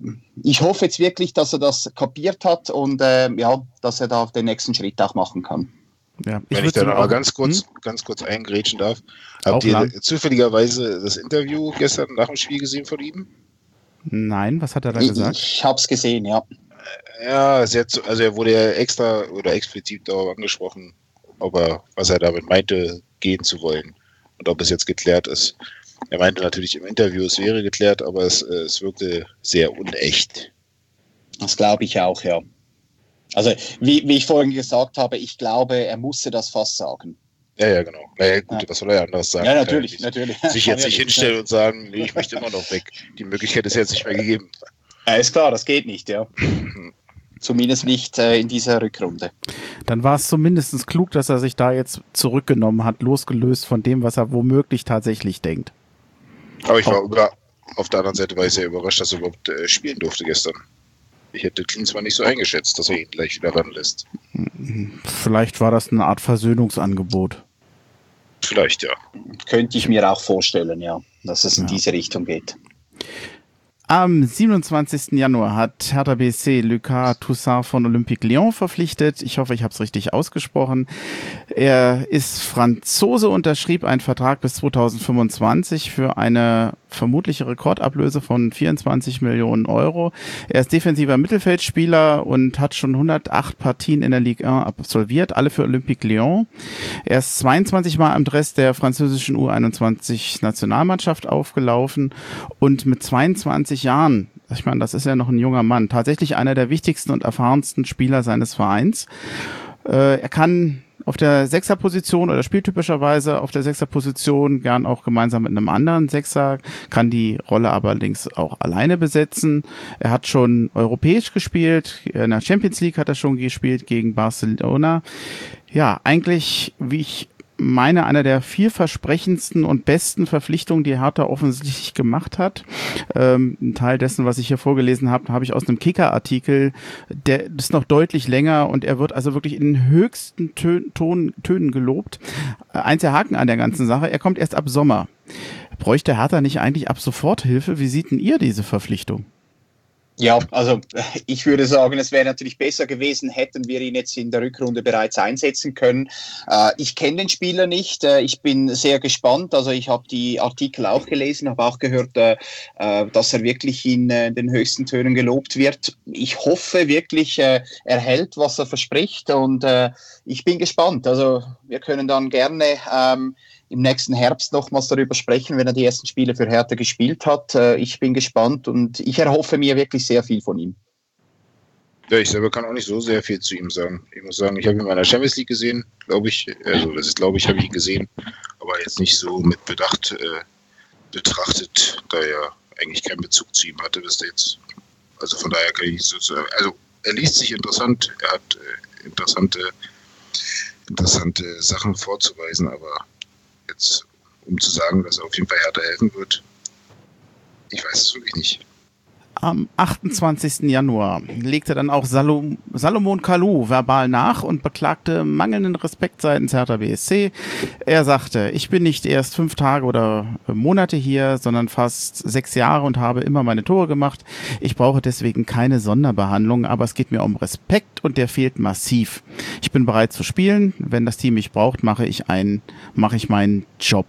ich hoffe jetzt wirklich, dass er das kapiert hat und äh, ja, dass er da den nächsten Schritt auch machen kann. Ja, ich Wenn ich da noch mal ganz kurz, hm? ganz kurz eingrätschen darf. Habt Auch ihr lang. zufälligerweise das Interview gestern nach dem Spiel gesehen von ihm? Nein, was hat er da Ich, gesagt? ich habe es gesehen, ja. Ja, sehr zu, also er wurde ja extra oder explizit darauf angesprochen, ob er, was er damit meinte, gehen zu wollen und ob es jetzt geklärt ist. Er meinte natürlich im Interview, es wäre geklärt, aber es, es wirkte sehr unecht. Das glaube ich auch, ja. Also, wie, wie ich vorhin gesagt habe, ich glaube, er musste das fast sagen. Ja, ja, genau. Naja, gut, Ja. was soll er anders sagen? Ja, natürlich, Kann natürlich. er Sich jetzt nicht Ja, hinstellen und sagen, nee, ich möchte immer noch weg. Die Möglichkeit ist jetzt nicht mehr gegeben. Ja, ist klar, das geht nicht, ja. Zumindest nicht äh, in dieser Rückrunde. Dann war es zumindest klug, dass er sich da jetzt zurückgenommen hat, losgelöst von dem, was er womöglich tatsächlich denkt. Aber ich war über, auf der anderen Seite war ich sehr überrascht, dass er überhaupt äh, spielen durfte gestern. Ich hätte Klinsmann nicht so eingeschätzt, dass er ihn gleich wieder ranlässt. Vielleicht war das eine Art Versöhnungsangebot. Vielleicht, ja. Könnte ich mir auch vorstellen, ja, dass es in Ja. diese Richtung geht. Am siebenundzwanzigsten Januar hat Hertha B S C Lucas Toussaint von Olympique Lyon verpflichtet. Ich hoffe, ich habe es richtig ausgesprochen. Er ist Franzose, unterschrieb einen Vertrag bis zweitausendfünfundzwanzig für eine vermutliche Rekordablöse von vierundzwanzig Millionen Euro. Er ist defensiver Mittelfeldspieler und hat schon hundertacht Partien in der Ligue eins absolviert, alle für Olympique Lyon. Er ist zweiundzwanzig Mal am Dress der französischen U einundzwanzig Nationalmannschaft aufgelaufen und mit zweiundzwanzig Jahren, ich meine, das ist ja noch ein junger Mann, tatsächlich einer der wichtigsten und erfahrensten Spieler seines Vereins. Äh, er kann auf der Sechserposition oder spielt typischerweise auf der Sechserposition, gern auch gemeinsam mit einem anderen Sechser, kann die Rolle aber allerdings auch alleine besetzen. Er hat schon europäisch gespielt, in der Champions League hat er schon gespielt gegen Barcelona. Ja, eigentlich, wie ich meine, einer der vielversprechendsten und besten Verpflichtungen, die Hertha offensichtlich gemacht hat. Ähm, ein Teil dessen, was ich hier vorgelesen habe, habe ich aus einem Kicker-Artikel. Der ist noch deutlich länger und er wird also wirklich in den höchsten Tön- Ton- Tönen gelobt. Äh, eins der Haken an der ganzen Sache, er kommt erst ab Sommer. Bräuchte Hertha nicht eigentlich ab sofort Hilfe? Wie seht denn ihr diese Verpflichtung? Ja, also ich würde sagen, es wäre natürlich besser gewesen, hätten wir ihn jetzt in der Rückrunde bereits einsetzen können. Äh, ich kenne den Spieler nicht, äh, ich bin sehr gespannt, also ich habe die Artikel auch gelesen, habe auch gehört, äh, dass er wirklich in äh, den höchsten Tönen gelobt wird. Ich hoffe wirklich, äh, er hält, was er verspricht und äh, ich bin gespannt. Also wir können dann gerne ähm, im nächsten Herbst nochmals darüber sprechen, wenn er die ersten Spiele für Hertha gespielt hat. Ich bin gespannt und ich erhoffe mir wirklich sehr viel von ihm. Ja, ich selber kann auch nicht so sehr viel zu ihm sagen. Ich muss sagen, ich habe ihn in meiner Champions League gesehen, glaube ich. Also das ist, glaube ich, habe ich ihn gesehen, aber jetzt nicht so mit Bedacht äh, betrachtet, da er eigentlich keinen Bezug zu ihm hatte bis jetzt. Also von daher kann ich nicht so sagen. Also er liest sich interessant, er hat äh, interessante, interessante Sachen vorzuweisen, aber jetzt, um zu sagen, dass er auf jeden Fall Hertha helfen wird, ich weiß es wirklich nicht. Am achtundzwanzigsten Januar legte dann auch Salom, Salomon Kalou verbal nach und beklagte mangelnden Respekt seitens Hertha B S C. Er sagte, ich bin nicht erst fünf Tage oder Monate hier, sondern fast sechs Jahre und habe immer meine Tore gemacht. Ich brauche deswegen keine Sonderbehandlung, aber es geht mir um Respekt und der fehlt massiv. Ich bin bereit zu spielen. Wenn das Team mich braucht, mache ich einen, mache ich meinen Job.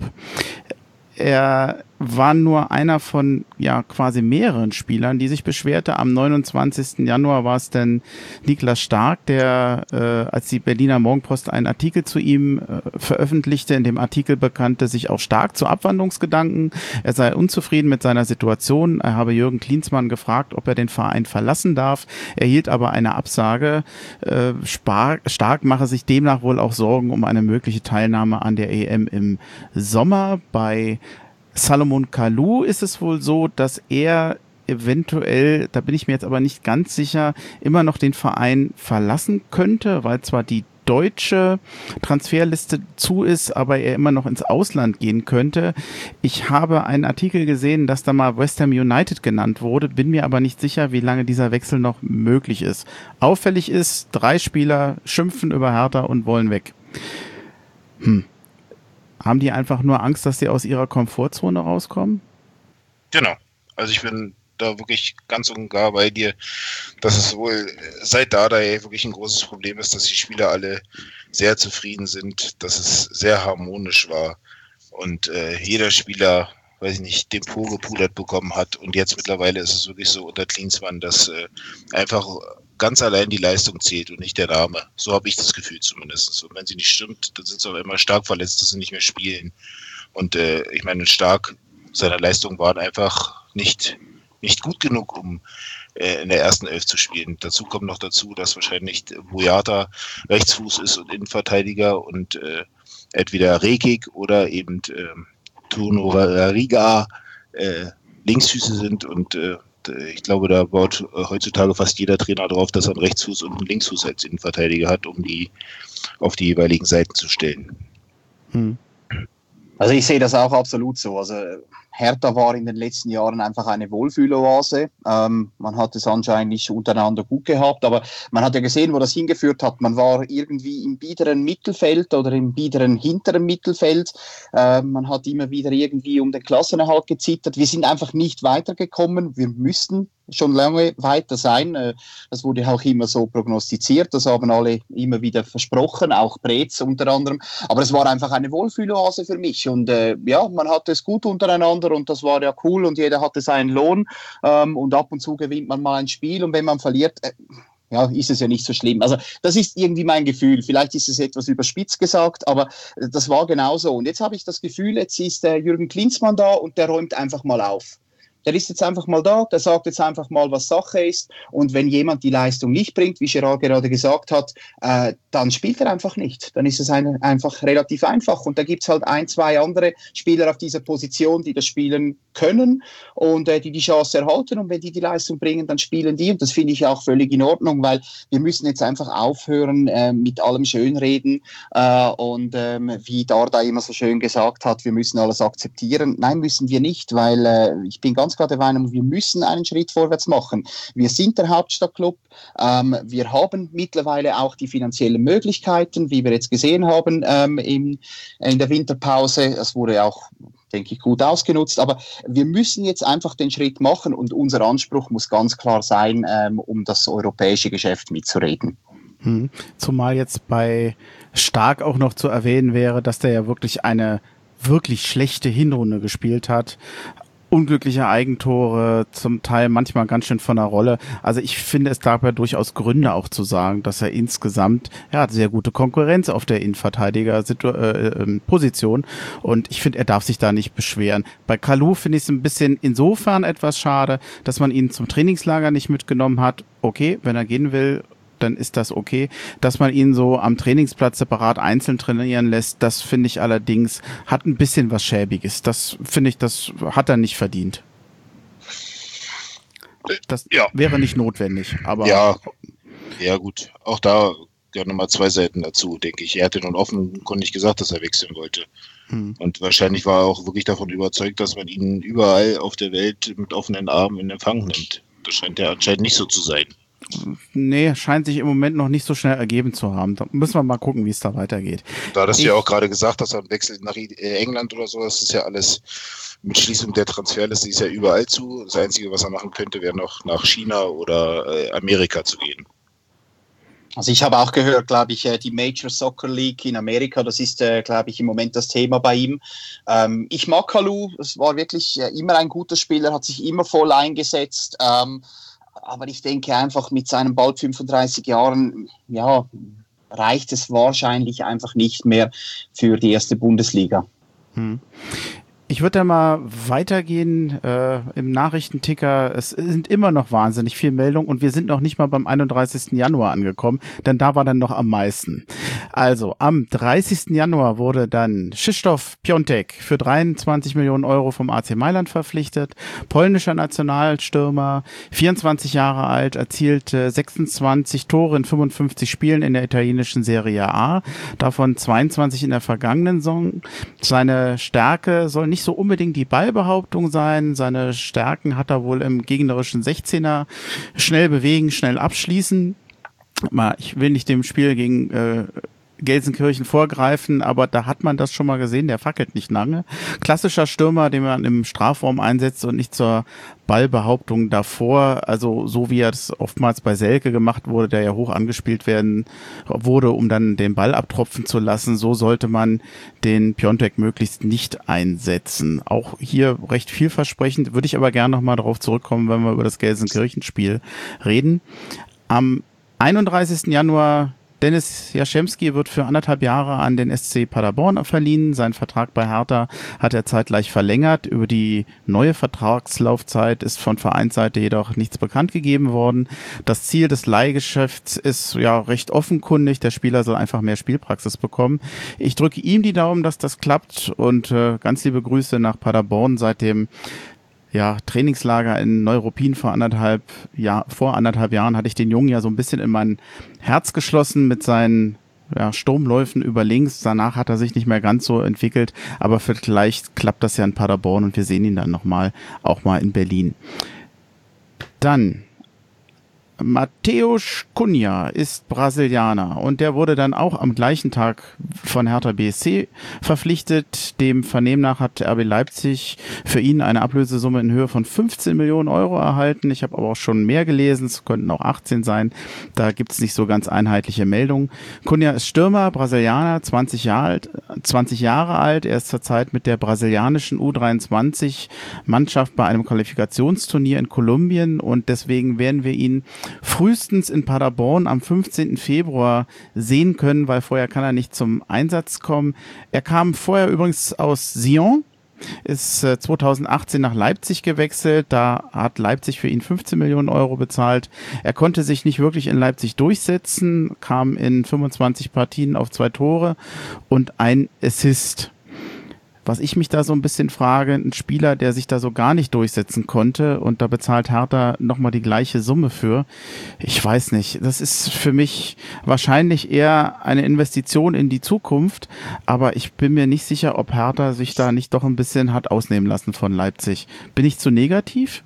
Er war nur einer von ja quasi mehreren Spielern, die sich beschwerte. Am neunundzwanzigsten Januar war es dann Niklas Stark, der äh, als die Berliner Morgenpost einen Artikel zu ihm äh, veröffentlichte. In dem Artikel bekannte sich auch Stark zu Abwanderungsgedanken. Er sei unzufrieden mit seiner Situation. Er habe Jürgen Klinsmann gefragt, ob er den Verein verlassen darf. Er hielt aber eine Absage. Äh, Stark, Stark mache sich demnach wohl auch Sorgen um eine mögliche Teilnahme an der E M im Sommer. Bei Salomon Kalou ist es wohl so, dass er eventuell, da bin ich mir jetzt aber nicht ganz sicher, immer noch den Verein verlassen könnte, weil zwar die deutsche Transferliste zu ist, aber er immer noch ins Ausland gehen könnte. Ich habe einen Artikel gesehen, dass da mal West Ham United genannt wurde, bin mir aber nicht sicher, wie lange dieser Wechsel noch möglich ist. Auffällig ist, drei Spieler schimpfen über Hertha und wollen weg. Hm. Haben die einfach nur Angst, dass sie aus ihrer Komfortzone rauskommen? Genau. Also ich bin da wirklich ganz und gar bei dir, dass es wohl seit Dada wirklich ein großes Problem ist, dass die Spieler alle sehr zufrieden sind, dass es sehr harmonisch war und äh, jeder Spieler, weiß ich nicht, den Po gepudert bekommen hat und jetzt mittlerweile ist es wirklich so unter Klinsmann, dass äh, einfach ganz allein die Leistung zählt und nicht der Name. So habe ich das Gefühl zumindest. Und wenn sie nicht stimmt, dann sind sie auch immer stark verletzt, dass sie nicht mehr spielen. Und äh, ich meine, Stark, seine Leistungen waren einfach nicht, nicht gut genug, um äh, in der ersten Elf zu spielen. Dazu kommt noch dazu, dass wahrscheinlich Boyata Rechtsfuß ist und Innenverteidiger und äh, entweder Rekik oder eben äh, Turnova Riga äh, Linksfüße sind und äh, Ich glaube, da baut heutzutage fast jeder Trainer drauf, dass er einen Rechtsfuß und einen Linksfuß als Innenverteidiger hat, um die auf die jeweiligen Seiten zu stellen. Hm. Also ich sehe das auch absolut so. Also Hertha war in den letzten Jahren einfach eine Wohlfühloase. Ähm, man hat es anscheinend untereinander gut gehabt, aber man hat ja gesehen, wo das hingeführt hat. Man war irgendwie im biederen Mittelfeld oder im biederen hinteren Mittelfeld. Äh, man hat immer wieder irgendwie um den Klassenerhalt gezittert. Wir sind einfach nicht weitergekommen. Wir müssten schon lange weiter sein. Das wurde auch immer so prognostiziert. Das haben alle immer wieder versprochen, auch Preetz unter anderem. Aber es war einfach eine Wohlfühloase für mich. Und äh, ja, man hatte es gut untereinander und das war ja cool und jeder hatte seinen Lohn. Ähm, und ab und zu gewinnt man mal ein Spiel und wenn man verliert, äh, ja, ist es ja nicht so schlimm. Also das ist irgendwie mein Gefühl. Vielleicht ist es etwas überspitzt gesagt, aber das war genauso. Und jetzt habe ich das Gefühl, jetzt ist der Jürgen Klinsmann da und der räumt einfach mal auf. Der ist jetzt einfach mal da, der sagt jetzt einfach mal, was Sache ist. Und wenn jemand die Leistung nicht bringt, wie Gerard gerade gesagt hat, äh, dann spielt er einfach nicht. Dann ist es ein, einfach relativ einfach. Und da gibt's halt ein, zwei andere Spieler auf dieser Position, die das spielen können und äh, die die Chance erhalten. Und wenn die die Leistung bringen, dann spielen die. Und das finde ich auch völlig in Ordnung, weil wir müssen jetzt einfach aufhören äh, mit allem Schönreden. Äh, und ähm, wie Darda immer so schön gesagt hat, wir müssen alles akzeptieren. Nein, müssen wir nicht, weil äh, ich bin ganz klar der Meinung, wir müssen einen Schritt vorwärts machen. Wir sind der Hauptstadtclub. Ähm, wir haben mittlerweile auch die finanziellen Möglichkeiten, wie wir jetzt gesehen haben ähm, in, in der Winterpause. Das wurde auch, denke ich, gut ausgenutzt. Aber wir müssen jetzt einfach den Schritt machen und unser Anspruch muss ganz klar sein, ähm, um das europäische Geschäft mitzureden. Hm. Zumal jetzt bei Stark auch noch zu erwähnen wäre, dass der ja wirklich eine wirklich schlechte Hinrunde gespielt hat. Unglückliche Eigentore, zum Teil manchmal ganz schön von der Rolle. Also ich finde, es gab ja durchaus Gründe auch zu sagen, dass er insgesamt, er hat sehr gute Konkurrenz auf der Innenverteidiger-Position und ich finde, er darf sich da nicht beschweren. Bei Kalou finde ich es ein bisschen insofern etwas schade, dass man ihn zum Trainingslager nicht mitgenommen hat. Okay, wenn er gehen will, dann ist das okay. Dass man ihn so am Trainingsplatz separat einzeln trainieren lässt, das finde ich allerdings, hat ein bisschen was Schäbiges. Das finde ich, das hat er nicht verdient. Das ja. wäre nicht notwendig, aber... Ja, ja gut. Auch da gehören nochmal zwei Seiten dazu, denke ich. Er hatte nun offenkundig gesagt, dass er wechseln wollte. Hm. Und wahrscheinlich war er auch wirklich davon überzeugt, dass man ihn überall auf der Welt mit offenen Armen in Empfang nimmt. Das scheint ja anscheinend nicht so zu sein. Nee, scheint sich im Moment noch nicht so schnell ergeben zu haben. Da müssen wir mal gucken, wie es da weitergeht. Da hast du ja auch gerade gesagt, dass er wechselt nach England oder so, das ist ja alles mit Schließung der Transferliste ist ja überall zu. Das Einzige, was er machen könnte, wäre noch nach China oder äh, Amerika zu gehen. Also ich habe auch gehört, glaube ich, die Major Soccer League in Amerika, das ist, äh, glaube ich, im Moment das Thema bei ihm. Ähm, ich mag Kalou, es war wirklich äh, immer ein guter Spieler, hat sich immer voll eingesetzt. Ähm, Aber ich denke einfach, mit seinen bald fünfunddreißig Jahren, ja, reicht es wahrscheinlich einfach nicht mehr für die erste Bundesliga. Hm. Ich würde da mal weitergehen äh, im Nachrichtenticker. Es sind immer noch wahnsinnig viele Meldungen und wir sind noch nicht mal beim einunddreißigsten Januar angekommen, denn da war dann noch am meisten. Also am dreißigsten Januar wurde dann Krzysztof Piątek für dreiundzwanzig Millionen Euro vom A C Mailand verpflichtet. Polnischer Nationalstürmer, vierundzwanzig Jahre alt, erzielte sechsundzwanzig Tore in fünfundfünfzig Spielen in der italienischen Serie A, davon zweiundzwanzig in der vergangenen Saison. Seine Stärke soll nicht so unbedingt die Ballbehauptung sein. Seine Stärken hat er wohl im gegnerischen sechzehner. Schnell bewegen, schnell abschließen. Ich will nicht dem Spiel gegen äh, Gelsenkirchen vorgreifen, aber da hat man das schon mal gesehen, der fackelt nicht lange. Klassischer Stürmer, den man im Strafraum einsetzt und nicht zur Ballbehauptung davor, also so wie er es oftmals bei Selke gemacht wurde, der ja hoch angespielt werden wurde, um dann den Ball abtropfen zu lassen, so sollte man den Piątek möglichst nicht einsetzen. Auch hier recht vielversprechend, würde ich aber gerne nochmal darauf zurückkommen, wenn wir über das Gelsenkirchen-Spiel reden. Am einunddreißigsten Januar Dennis Jaschemski wird für anderthalb Jahre an den S C Paderborn verliehen. Sein Vertrag bei Hertha hat er zeitgleich verlängert. Über die neue Vertragslaufzeit ist von Vereinsseite jedoch nichts bekannt gegeben worden. Das Ziel des Leihgeschäfts ist ja recht offenkundig. Der Spieler soll einfach mehr Spielpraxis bekommen. Ich drücke ihm die Daumen, dass das klappt und äh, ganz liebe Grüße nach Paderborn. Seit dem ja, Trainingslager in Neuruppin vor anderthalb, ja, vor anderthalb Jahren hatte ich den Jungen ja so ein bisschen in mein Herz geschlossen mit seinen ja, Sturmläufen über links. Danach hat er sich nicht mehr ganz so entwickelt, aber vielleicht klappt das ja in Paderborn und wir sehen ihn dann nochmal, auch mal in Berlin. Dann Mateusz Cunha ist Brasilianer und der wurde dann auch am gleichen Tag von Hertha B S C verpflichtet. Dem Vernehmen nach hat R B Leipzig für ihn eine Ablösesumme in Höhe von fünfzehn Millionen Euro erhalten. Ich habe aber auch schon mehr gelesen, es könnten auch achtzehn sein. Da gibt es nicht so ganz einheitliche Meldungen. Cunha ist Stürmer, Brasilianer, zwanzig Jahre alt, zwanzig Jahre alt. Er ist zurzeit mit der brasilianischen U dreiundzwanzig-Mannschaft bei einem Qualifikationsturnier in Kolumbien und deswegen werden wir ihn frühestens in Paderborn am fünfzehnten Februar sehen können, weil vorher kann er nicht zum Einsatz kommen. Er kam vorher übrigens aus Sion, ist äh, zweitausendachtzehn nach Leipzig gewechselt, da hat Leipzig für ihn fünfzehn Millionen Euro bezahlt. Er konnte sich nicht wirklich in Leipzig durchsetzen, kam in fünfundzwanzig Partien auf zwei Tore und ein Assist. Was ich mich da so ein bisschen frage, ein Spieler, der sich da so gar nicht durchsetzen konnte und da bezahlt Hertha nochmal die gleiche Summe für. Ich weiß nicht, das ist für mich wahrscheinlich eher eine Investition in die Zukunft, aber ich bin mir nicht sicher, ob Hertha sich da nicht doch ein bisschen hat ausnehmen lassen von Leipzig. Bin ich zu negativ?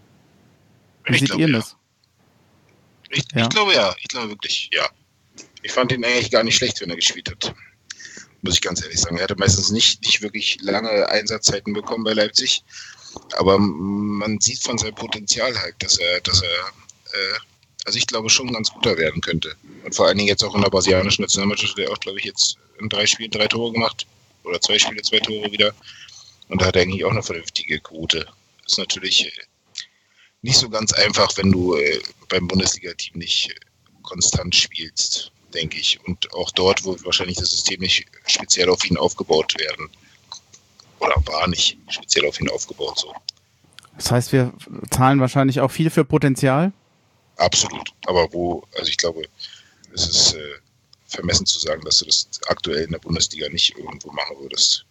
Wie ich seht glaube, ihr ja. das? Ich, Ja. ich glaube ja, ich glaube wirklich, ja. Ich fand ihn eigentlich gar nicht schlecht, wenn er gespielt hat. Muss ich ganz ehrlich sagen. Er hatte meistens nicht, nicht wirklich lange Einsatzzeiten bekommen bei Leipzig. Aber man sieht von seinem Potenzial halt, dass er, dass er, äh, also ich glaube schon ein ganz guter werden könnte. Und vor allen Dingen jetzt auch in der brasilianischen Nationalmannschaft, der auch, glaube ich, jetzt in drei Spielen drei Tore gemacht. Oder zwei Spiele, zwei Tore wieder. Und da hat er eigentlich auch eine vernünftige Quote. Ist natürlich äh, nicht so ganz einfach, wenn du äh, beim Bundesliga-Team nicht äh, konstant spielst, denke ich. Und auch dort, wo wahrscheinlich das System nicht speziell auf ihn aufgebaut werden. Oder war nicht speziell auf ihn aufgebaut so. Das heißt, wir zahlen wahrscheinlich auch viel für Potenzial? Absolut. Aber wo, also ich glaube, es ist äh, vermessen zu sagen, dass du das aktuell in der Bundesliga nicht irgendwo machen würdest.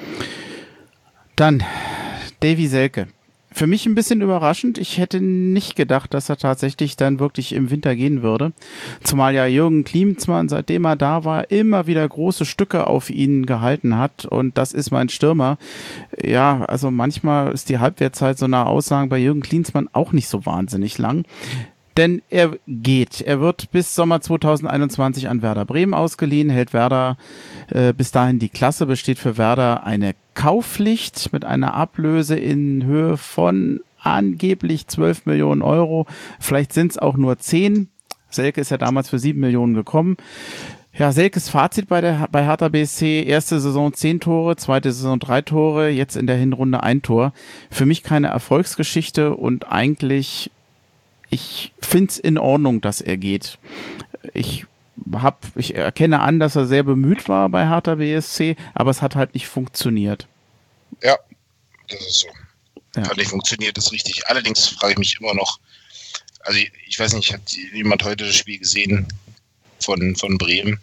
Dann Davy Selke. Für mich ein bisschen überraschend. Ich hätte nicht gedacht, dass er tatsächlich dann wirklich im Winter gehen würde. Zumal ja Jürgen Klinsmann, seitdem er da war, immer wieder große Stücke auf ihn gehalten hat. Und das ist mein Stürmer. Ja, also manchmal ist die Halbwertszeit so nach Aussagen bei Jürgen Klinsmann auch nicht so wahnsinnig lang. Denn er geht. Er wird bis Sommer zweitausendeinundzwanzig an Werder Bremen ausgeliehen, hält Werder äh, bis dahin die Klasse, besteht für Werder eine Kaufpflicht mit einer Ablöse in Höhe von angeblich zwölf Millionen Euro. Vielleicht sind es auch nur zehn. Selke ist ja damals für sieben Millionen gekommen. Ja, Selkes Fazit bei der bei Hertha B S C, erste Saison zehn Tore, zweite Saison drei Tore, jetzt in der Hinrunde ein Tor. Für mich keine Erfolgsgeschichte und eigentlich, ich finde es in Ordnung, dass er geht. Ich hab, ich erkenne an, dass er sehr bemüht war bei Hertha B S C, aber es hat halt nicht funktioniert. Ja, das ist so. Ja. Hat nicht funktioniert, ist richtig. Allerdings frage ich mich immer noch, also ich, ich weiß nicht, hat jemand heute das Spiel gesehen von, von Bremen?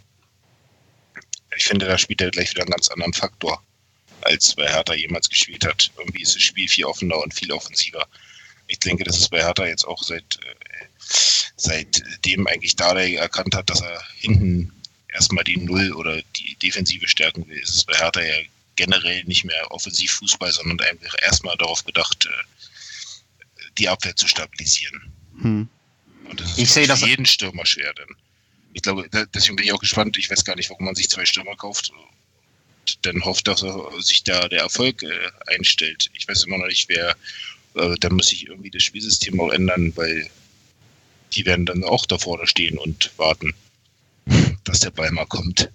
Ich finde, da spielt er gleich wieder einen ganz anderen Faktor, als bei Hertha jemals gespielt hat. Irgendwie ist das Spiel viel offener und viel offensiver. Ich denke, das ist bei Hertha jetzt auch seit äh, seitdem eigentlich Dardai erkannt hat, dass er hinten erstmal die Null oder die Defensive stärken will. Ist es bei Hertha ja generell nicht mehr Offensivfußball, sondern einfach erstmal darauf gedacht, äh, die Abwehr zu stabilisieren. Hm. Und das ist Ich sehe für das- jeden Stürmer schwer, denn ich glaube, da- deswegen bin ich auch gespannt. Ich weiß gar nicht, warum man sich zwei Stürmer kauft. Dann hofft, dass er sich da der Erfolg äh, einstellt. Ich weiß immer noch nicht, wer. Äh, da muss sich irgendwie das Spielsystem auch ändern, weil die werden dann auch da vorne stehen und warten, dass der Ball mal kommt.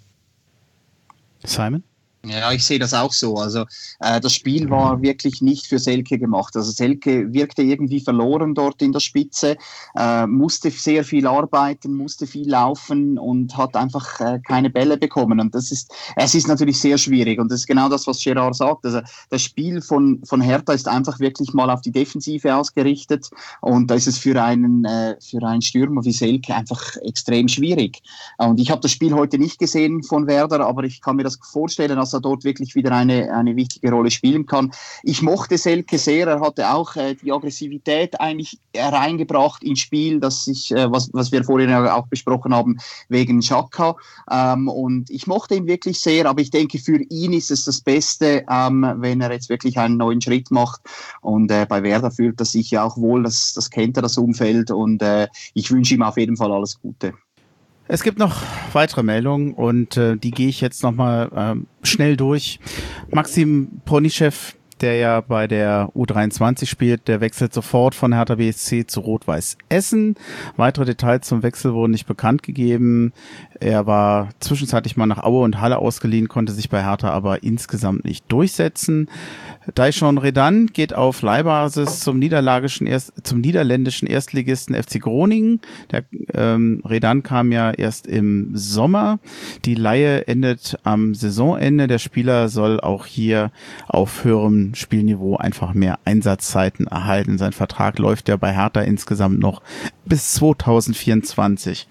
Simon? Ja, ich sehe das auch so. Also äh, das Spiel war wirklich nicht für Selke gemacht. Also Selke wirkte irgendwie verloren dort in der Spitze, äh, musste sehr viel arbeiten, musste viel laufen und hat einfach äh, keine Bälle bekommen. Und das ist, es ist natürlich sehr schwierig. Und das ist genau das, was Gerard sagt. Also das Spiel von von Hertha ist einfach wirklich mal auf die Defensive ausgerichtet. Und da ist es für einen äh, für einen Stürmer wie Selke einfach extrem schwierig. Und ich habe das Spiel heute nicht gesehen von Werder, aber ich kann mir das vorstellen, als dass er dort wirklich wieder eine, eine wichtige Rolle spielen kann. Ich mochte Selke sehr, er hatte auch äh, die Aggressivität eigentlich reingebracht ins Spiel, dass ich, äh, was, was wir vorhin auch besprochen haben, wegen Xhaka. Ähm, und ich mochte ihn wirklich sehr, aber ich denke, für ihn ist es das Beste, ähm, wenn er jetzt wirklich einen neuen Schritt macht. Und äh, bei Werder fühlt er sich ja auch wohl, das, das kennt er, das Umfeld. Und äh, ich wünsche ihm auf jeden Fall alles Gute. Es gibt noch weitere Meldungen und äh, die gehe ich jetzt nochmal ähm, schnell durch. Maxim Pronischew, der ja bei der U dreiundzwanzig spielt, der wechselt sofort von Hertha B S C zu Rot-Weiß Essen. Weitere Details zum Wechsel wurden nicht bekannt gegeben. Er war zwischenzeitlich mal nach Aue und Halle ausgeliehen, konnte sich bei Hertha aber insgesamt nicht durchsetzen. Daishon Redan geht auf Leihbasis zum niederländischen, Erst, zum niederländischen Erstligisten F C Groningen. Der ähm, Redan kam ja erst im Sommer. Die Leihe endet am Saisonende. Der Spieler soll auch hier auf höherem Spielniveau einfach mehr Einsatzzeiten erhalten. Sein Vertrag läuft ja bei Hertha insgesamt noch bis zwanzig vierundzwanzig.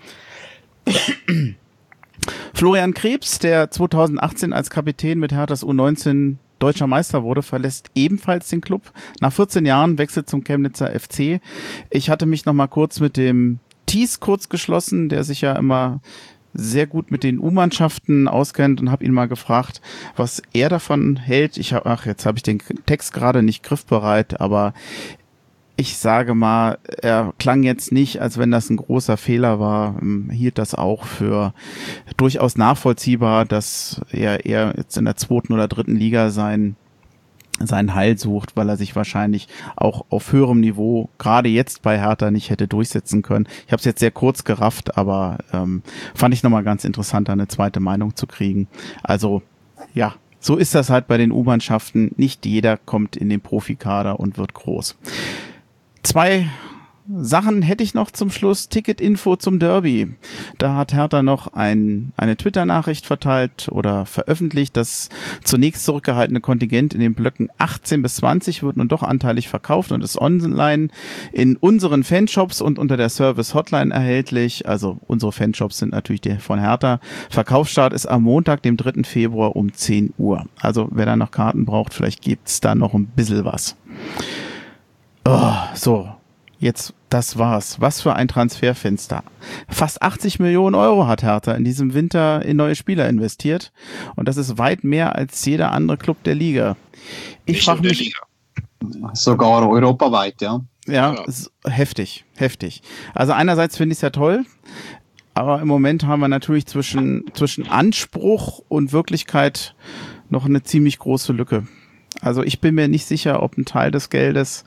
Florian Krebs, der zwanzig achtzehn als Kapitän mit Herthas U neunzehn deutscher Meister wurde, verlässt ebenfalls den Club. Nach vierzehn Jahren wechselt zum Chemnitzer F C. Ich hatte mich noch mal kurz mit dem Thies kurz geschlossen, der sich ja immer sehr gut mit den U-Mannschaften auskennt, und habe ihn mal gefragt, was er davon hält. Ich hab, ach, jetzt habe ich den Text gerade nicht griffbereit, aber ich sage mal, er klang jetzt nicht, als wenn das ein großer Fehler war, hielt das auch für durchaus nachvollziehbar, dass er eher jetzt in der zweiten oder dritten Liga sein seinen Heil sucht, weil er sich wahrscheinlich auch auf höherem Niveau gerade jetzt bei Hertha nicht hätte durchsetzen können. Ich habe es jetzt sehr kurz gerafft, aber ähm, fand ich nochmal ganz interessant, eine zweite Meinung zu kriegen. Also ja, so ist das halt bei den U-Mannschaften. Nicht jeder kommt in den Profikader und wird groß. Zwei Sachen hätte ich noch zum Schluss. Ticket-Info zum Derby. Da hat Hertha noch ein, eine Twitter-Nachricht verteilt oder veröffentlicht. Das zunächst zurückgehaltene Kontingent in den Blöcken achtzehn bis zwanzig wird nun doch anteilig verkauft und ist online in unseren Fanshops und unter der Service-Hotline erhältlich. Also unsere Fanshops sind natürlich die von Hertha. Verkaufsstart ist am Montag, dem dritten Februar um zehn Uhr. Also wer da noch Karten braucht, vielleicht gibt's da noch ein bisschen was. Oh, so. Jetzt, das war's. Was für ein Transferfenster. Fast achtzig Millionen Euro hat Hertha in diesem Winter in neue Spieler investiert. Und das ist weit mehr als jeder andere Club der Liga. Ich frage mich. Liga. Sogar europaweit, ja. Ja, ja. Ist heftig, heftig. Also einerseits finde ich es ja toll, aber im Moment haben wir natürlich zwischen, zwischen Anspruch und Wirklichkeit noch eine ziemlich große Lücke. Also ich bin mir nicht sicher, ob ein Teil des Geldes,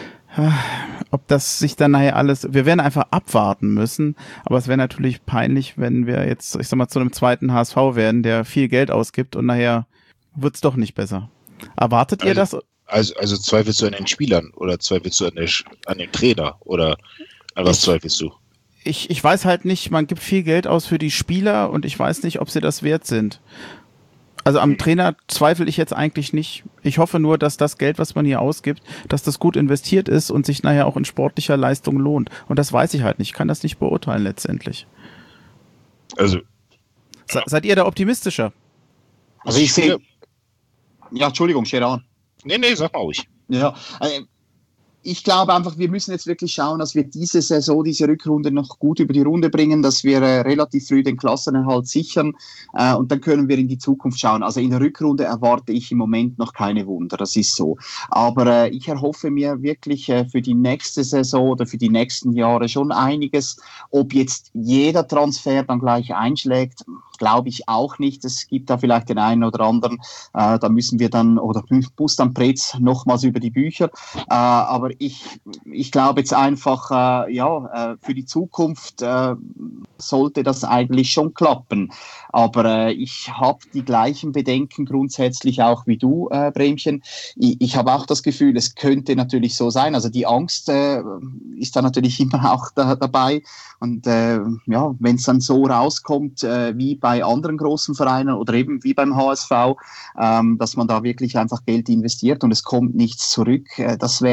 ob das sich dann nachher alles, wir werden einfach abwarten müssen, aber es wäre natürlich peinlich, wenn wir jetzt, ich sag mal, zu einem zweiten H S V werden, der viel Geld ausgibt und nachher wird's doch nicht besser. Erwartet also, ihr das? Also, also zweifelst du an den Spielern oder zweifelst du an, der, an den Trainer oder an was ich, zweifelst du? Ich, ich weiß halt nicht, man gibt viel Geld aus für die Spieler und ich weiß nicht, ob sie das wert sind. Also am Trainer zweifle ich jetzt eigentlich nicht. Ich hoffe nur, dass das Geld, was man hier ausgibt, dass das gut investiert ist und sich nachher auch in sportlicher Leistung lohnt. Und das weiß ich halt nicht. Ich kann das nicht beurteilen letztendlich. Also. Se, seid ihr da optimistischer? Also ich sehe... Ja, Entschuldigung, Gerard. Nee, nee, sag mal ruhig. Ja, also ich glaube einfach, wir müssen jetzt wirklich schauen, dass wir diese Saison, diese Rückrunde noch gut über die Runde bringen, dass wir äh, relativ früh den Klassenerhalt sichern äh, und dann können wir in die Zukunft schauen. Also in der Rückrunde erwarte ich im Moment noch keine Wunder, das ist so. Aber äh, ich erhoffe mir wirklich äh, für die nächste Saison oder für die nächsten Jahre schon einiges. Ob jetzt jeder Transfer dann gleich einschlägt, glaube ich auch nicht. Es gibt da vielleicht den einen oder anderen, äh, da müssen wir dann, oder muss dann Preetz nochmals über die Bücher. Äh, aber ich, ich glaube jetzt einfach, äh, ja, äh, für die Zukunft äh, sollte das eigentlich schon klappen. Aber äh, ich habe die gleichen Bedenken grundsätzlich auch wie du, äh, Bremchen. Ich, ich habe auch das Gefühl, es könnte natürlich so sein. Also die Angst äh, ist da natürlich immer auch da, dabei. Und äh, ja, wenn es dann so rauskommt, äh, wie bei anderen großen Vereinen oder eben wie beim H S V, ähm, dass man da wirklich einfach Geld investiert und es kommt nichts zurück, äh, das wäre dann wirklich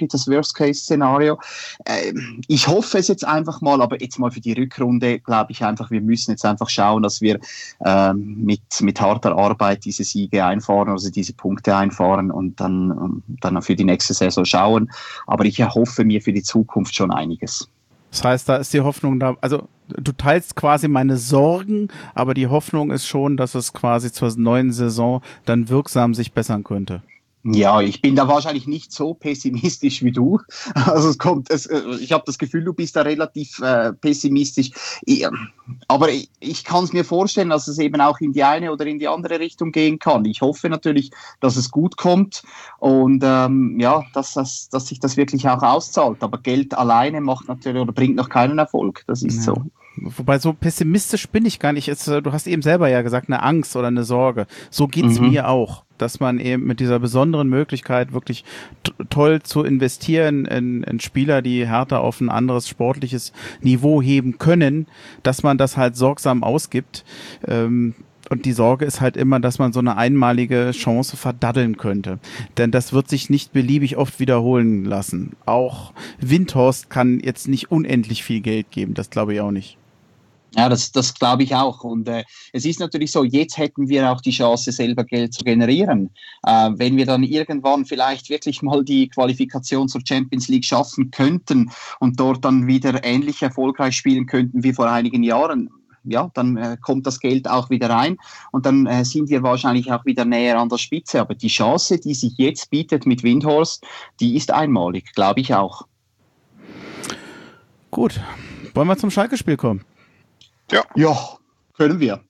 wirklich das Worst-Case-Szenario. Äh, ich hoffe es jetzt einfach mal, aber jetzt mal für die Rückrunde glaube ich einfach, wir müssen jetzt einfach schauen, dass wir äh, mit, mit harter Arbeit diese Siege einfahren, also diese Punkte einfahren und dann, dann für die nächste Saison schauen. Aber ich erhoffe mir für die Zukunft schon einiges. Das heißt, da ist die Hoffnung da, also du teilst quasi meine Sorgen, aber die Hoffnung ist schon, dass es quasi zur neuen Saison dann wirksam sich bessern könnte. Ja, ich bin da wahrscheinlich nicht so pessimistisch wie du. Also es kommt, es, ich habe das Gefühl, du bist da relativ äh, pessimistisch. Ich, aber ich, ich kann es mir vorstellen, dass es eben auch in die eine oder in die andere Richtung gehen kann. Ich hoffe natürlich, dass es gut kommt und ähm, ja, dass, das, dass sich das wirklich auch auszahlt. Aber Geld alleine macht natürlich oder bringt noch keinen Erfolg. Das ist ja so. Wobei so pessimistisch bin ich gar nicht. Jetzt, du hast eben selber ja gesagt, eine Angst oder eine Sorge. So geht's mhm. mir auch, dass man eben mit dieser besonderen Möglichkeit wirklich t- toll zu investieren in, in Spieler, die Hertha auf ein anderes sportliches Niveau heben können, dass man das halt sorgsam ausgibt. Ähm, Und die Sorge ist halt immer, dass man so eine einmalige Chance verdaddeln könnte. Denn das wird sich nicht beliebig oft wiederholen lassen. Auch Windhorst kann jetzt nicht unendlich viel Geld geben, das glaube ich auch nicht. Ja, das, das glaube ich auch. Und äh, es ist natürlich so, jetzt hätten wir auch die Chance, selber Geld zu generieren. Äh, wenn wir dann irgendwann vielleicht wirklich mal die Qualifikation zur Champions League schaffen könnten und dort dann wieder ähnlich erfolgreich spielen könnten wie vor einigen Jahren, ja, dann äh, kommt das Geld auch wieder rein und dann äh, sind wir wahrscheinlich auch wieder näher an der Spitze. Aber die Chance, die sich jetzt bietet mit Windhorst, die ist einmalig, glaube ich auch. Gut, wollen wir zum Schalke-Spiel kommen? Ja. Ja, können wir.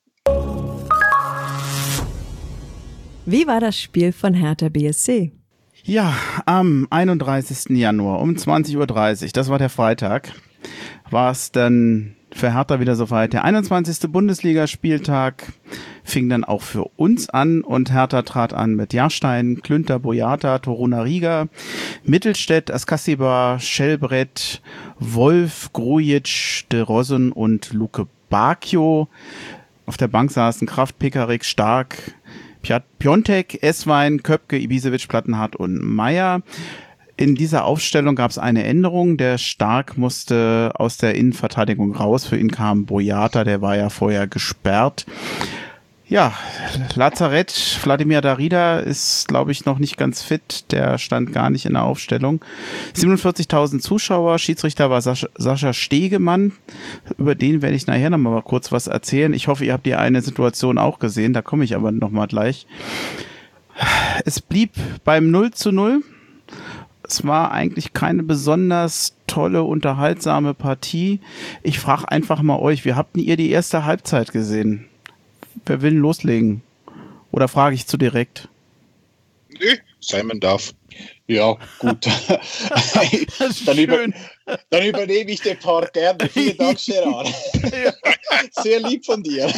Wie war das Spiel von Hertha B S C? Ja, am einunddreißigsten Januar um zwanzig Uhr dreißig, das war der Freitag, war es dann für Hertha wieder soweit. Der einundzwanzigste Bundesligaspieltag fing dann auch für uns an und Hertha trat an mit Jahrstein, Klünter, Boyata, Toruna Riga, Mittelstädt, Askasiba, Schellbrett, Wolf, Grujic, De Rossen und Luke Bacchio. Auf der Bank saßen Kraft, Pekarik, Stark, Piontek, Esswein, Köpke, Ibisevic, Plattenhardt und Meier. In dieser Aufstellung gab es eine Änderung. Der Stark musste aus der Innenverteidigung raus. Für ihn kam Boyata, der war ja vorher gesperrt. Ja, Lazarett, Wladimir Darida ist, glaube ich, noch nicht ganz fit. Der stand gar nicht in der Aufstellung. siebenundvierzigtausend Zuschauer, Schiedsrichter war Sascha, Sascha Stegemann. Über den werde ich nachher noch mal kurz was erzählen. Ich hoffe, ihr habt die eine Situation auch gesehen. Da komme ich aber noch mal gleich. Es blieb beim null zu null. Es war eigentlich keine besonders tolle, unterhaltsame Partie. Ich frage einfach mal euch, wie habt ihr die erste Halbzeit gesehen? Wer will loslegen? Oder frage ich zu direkt? Nö, Simon darf. Ja, gut. dann, über, dann übernehme ich den Part gerne. Vielen Dank, Gerard. Sehr lieb von dir.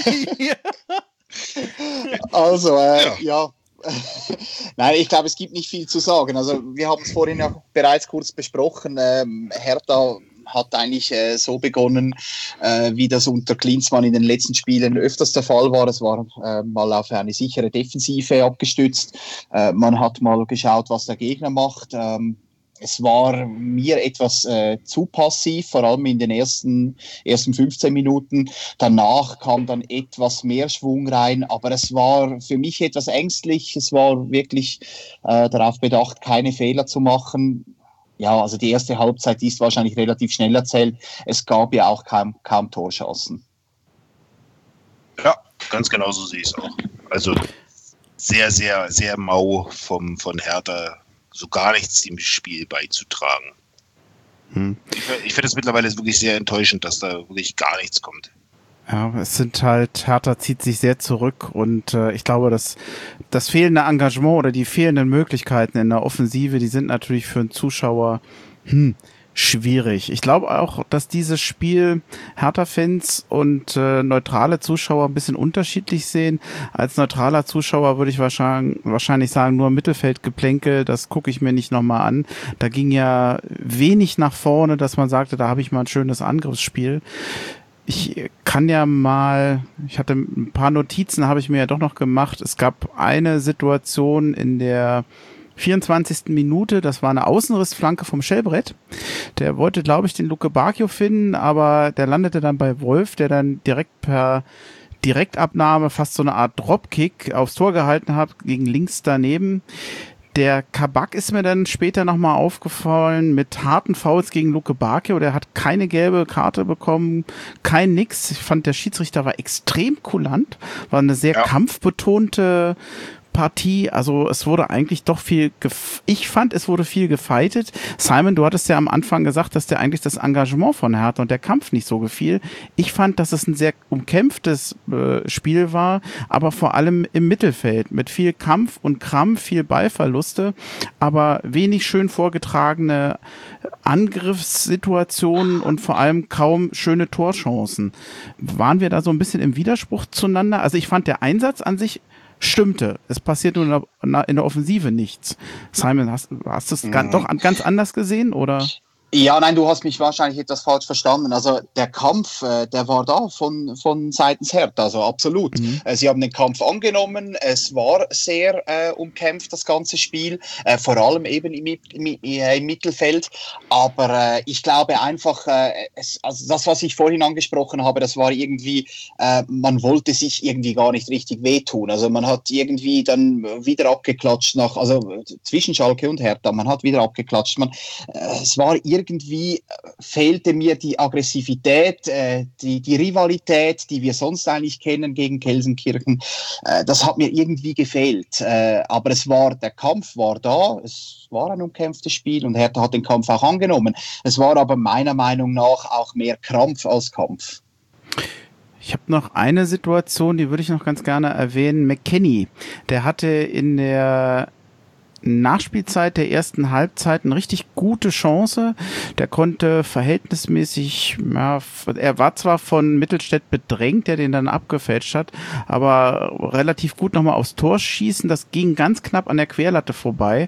Also, äh, ja. ja. Nein, ich glaube, es gibt nicht viel zu sagen. Also wir haben es vorhin ja bereits kurz besprochen. Ähm, Hertha hat eigentlich äh, so begonnen, äh, wie das unter Klinsmann in den letzten Spielen öfters der Fall war. Es war äh, mal auf eine sichere Defensive abgestützt. Äh, man hat mal geschaut, was der Gegner macht. Ähm, Es war mir etwas äh, zu passiv, vor allem in den ersten, ersten fünfzehn Minuten. Danach kam dann etwas mehr Schwung rein, aber es war für mich etwas ängstlich. Es war wirklich äh, darauf bedacht, keine Fehler zu machen. Ja, also die erste Halbzeit ist wahrscheinlich relativ schnell erzählt. Es gab ja auch kaum, kaum Torchancen. Ja, ganz genau so sehe ich es auch. Also sehr, sehr, sehr mau vom, von Hertha, so gar nichts dem Spiel beizutragen. Hm. Ich, ich finde es mittlerweile wirklich sehr enttäuschend, dass da wirklich gar nichts kommt. Ja, es sind halt, Hertha zieht sich sehr zurück und äh, ich glaube, dass das fehlende Engagement oder die fehlenden Möglichkeiten in der Offensive, die sind natürlich für einen Zuschauer hm, schwierig. Ich glaube auch, dass dieses Spiel Hertha-Fans und äh, neutrale Zuschauer ein bisschen unterschiedlich sehen. Als neutraler Zuschauer würde ich wahrscheinlich, wahrscheinlich sagen, nur Mittelfeldgeplänkel, das gucke ich mir nicht nochmal an. Da ging ja wenig nach vorne, dass man sagte, da habe ich mal ein schönes Angriffsspiel. Ich kann ja mal, ich hatte ein paar Notizen, habe ich mir ja doch noch gemacht. Es gab eine Situation in der vierundzwanzigsten Minute, das war eine Außenrissflanke vom Schellbrett. Der wollte, glaube ich, den Luke Bacchio finden, aber der landete dann bei Wolf, der dann direkt per Direktabnahme fast so eine Art Dropkick aufs Tor gehalten hat, gegen links daneben. Der Kabak ist mir dann später nochmal aufgefallen mit harten Fouls gegen Luke Bacchio. Der hat keine gelbe Karte bekommen, kein nix. Ich fand, der Schiedsrichter war extrem kulant, war eine sehr ja. kampfbetonte Partie, also es wurde eigentlich doch viel, gef- ich fand, es wurde viel gefeitet. Simon, du hattest ja am Anfang gesagt, dass dir eigentlich das Engagement von Hertha und der Kampf nicht so gefiel. Ich fand, dass es ein sehr umkämpftes äh, Spiel war, aber vor allem im Mittelfeld mit viel Kampf und Krampf, viel Ballverluste, aber wenig schön vorgetragene Angriffssituationen und vor allem kaum schöne Torchancen. Waren wir da so ein bisschen im Widerspruch zueinander? Also ich fand, der Einsatz an sich stimmte. Es passiert nur in der, in der Offensive nichts. Simon, hast, hast du es mhm. doch ganz anders gesehen, oder? Ja, nein, du hast mich wahrscheinlich etwas falsch verstanden. Also der Kampf, äh, der war da von von seitens Hertha, also absolut. Mhm. Äh, sie haben den Kampf angenommen. Es war sehr äh, umkämpft, das ganze Spiel, äh, vor allem eben im, im, im Mittelfeld. Aber äh, ich glaube einfach, äh, es, also das, was ich vorhin angesprochen habe, das war irgendwie, äh, man wollte sich irgendwie gar nicht richtig wehtun. Also man hat irgendwie dann wieder abgeklatscht nach, also zwischen Schalke und Hertha, man hat wieder abgeklatscht. Man, äh, es war irgendwie Irgendwie fehlte mir die Aggressivität, äh, die, die Rivalität, die wir sonst eigentlich kennen gegen Gelsenkirchen. Äh, das hat mir irgendwie gefehlt. Äh, aber es war, der Kampf war da, es war ein umkämpftes Spiel und Hertha hat den Kampf auch angenommen. Es war aber meiner Meinung nach auch mehr Krampf als Kampf. Ich habe noch eine Situation, die würde ich noch ganz gerne erwähnen. McKennie, der hatte in der Nachspielzeit der ersten Halbzeit eine richtig gute Chance. Der konnte verhältnismäßig, ja, er war zwar von Mittelstädt bedrängt, der den dann abgefälscht hat, aber relativ gut nochmal aufs Tor schießen. Das ging ganz knapp an der Querlatte vorbei.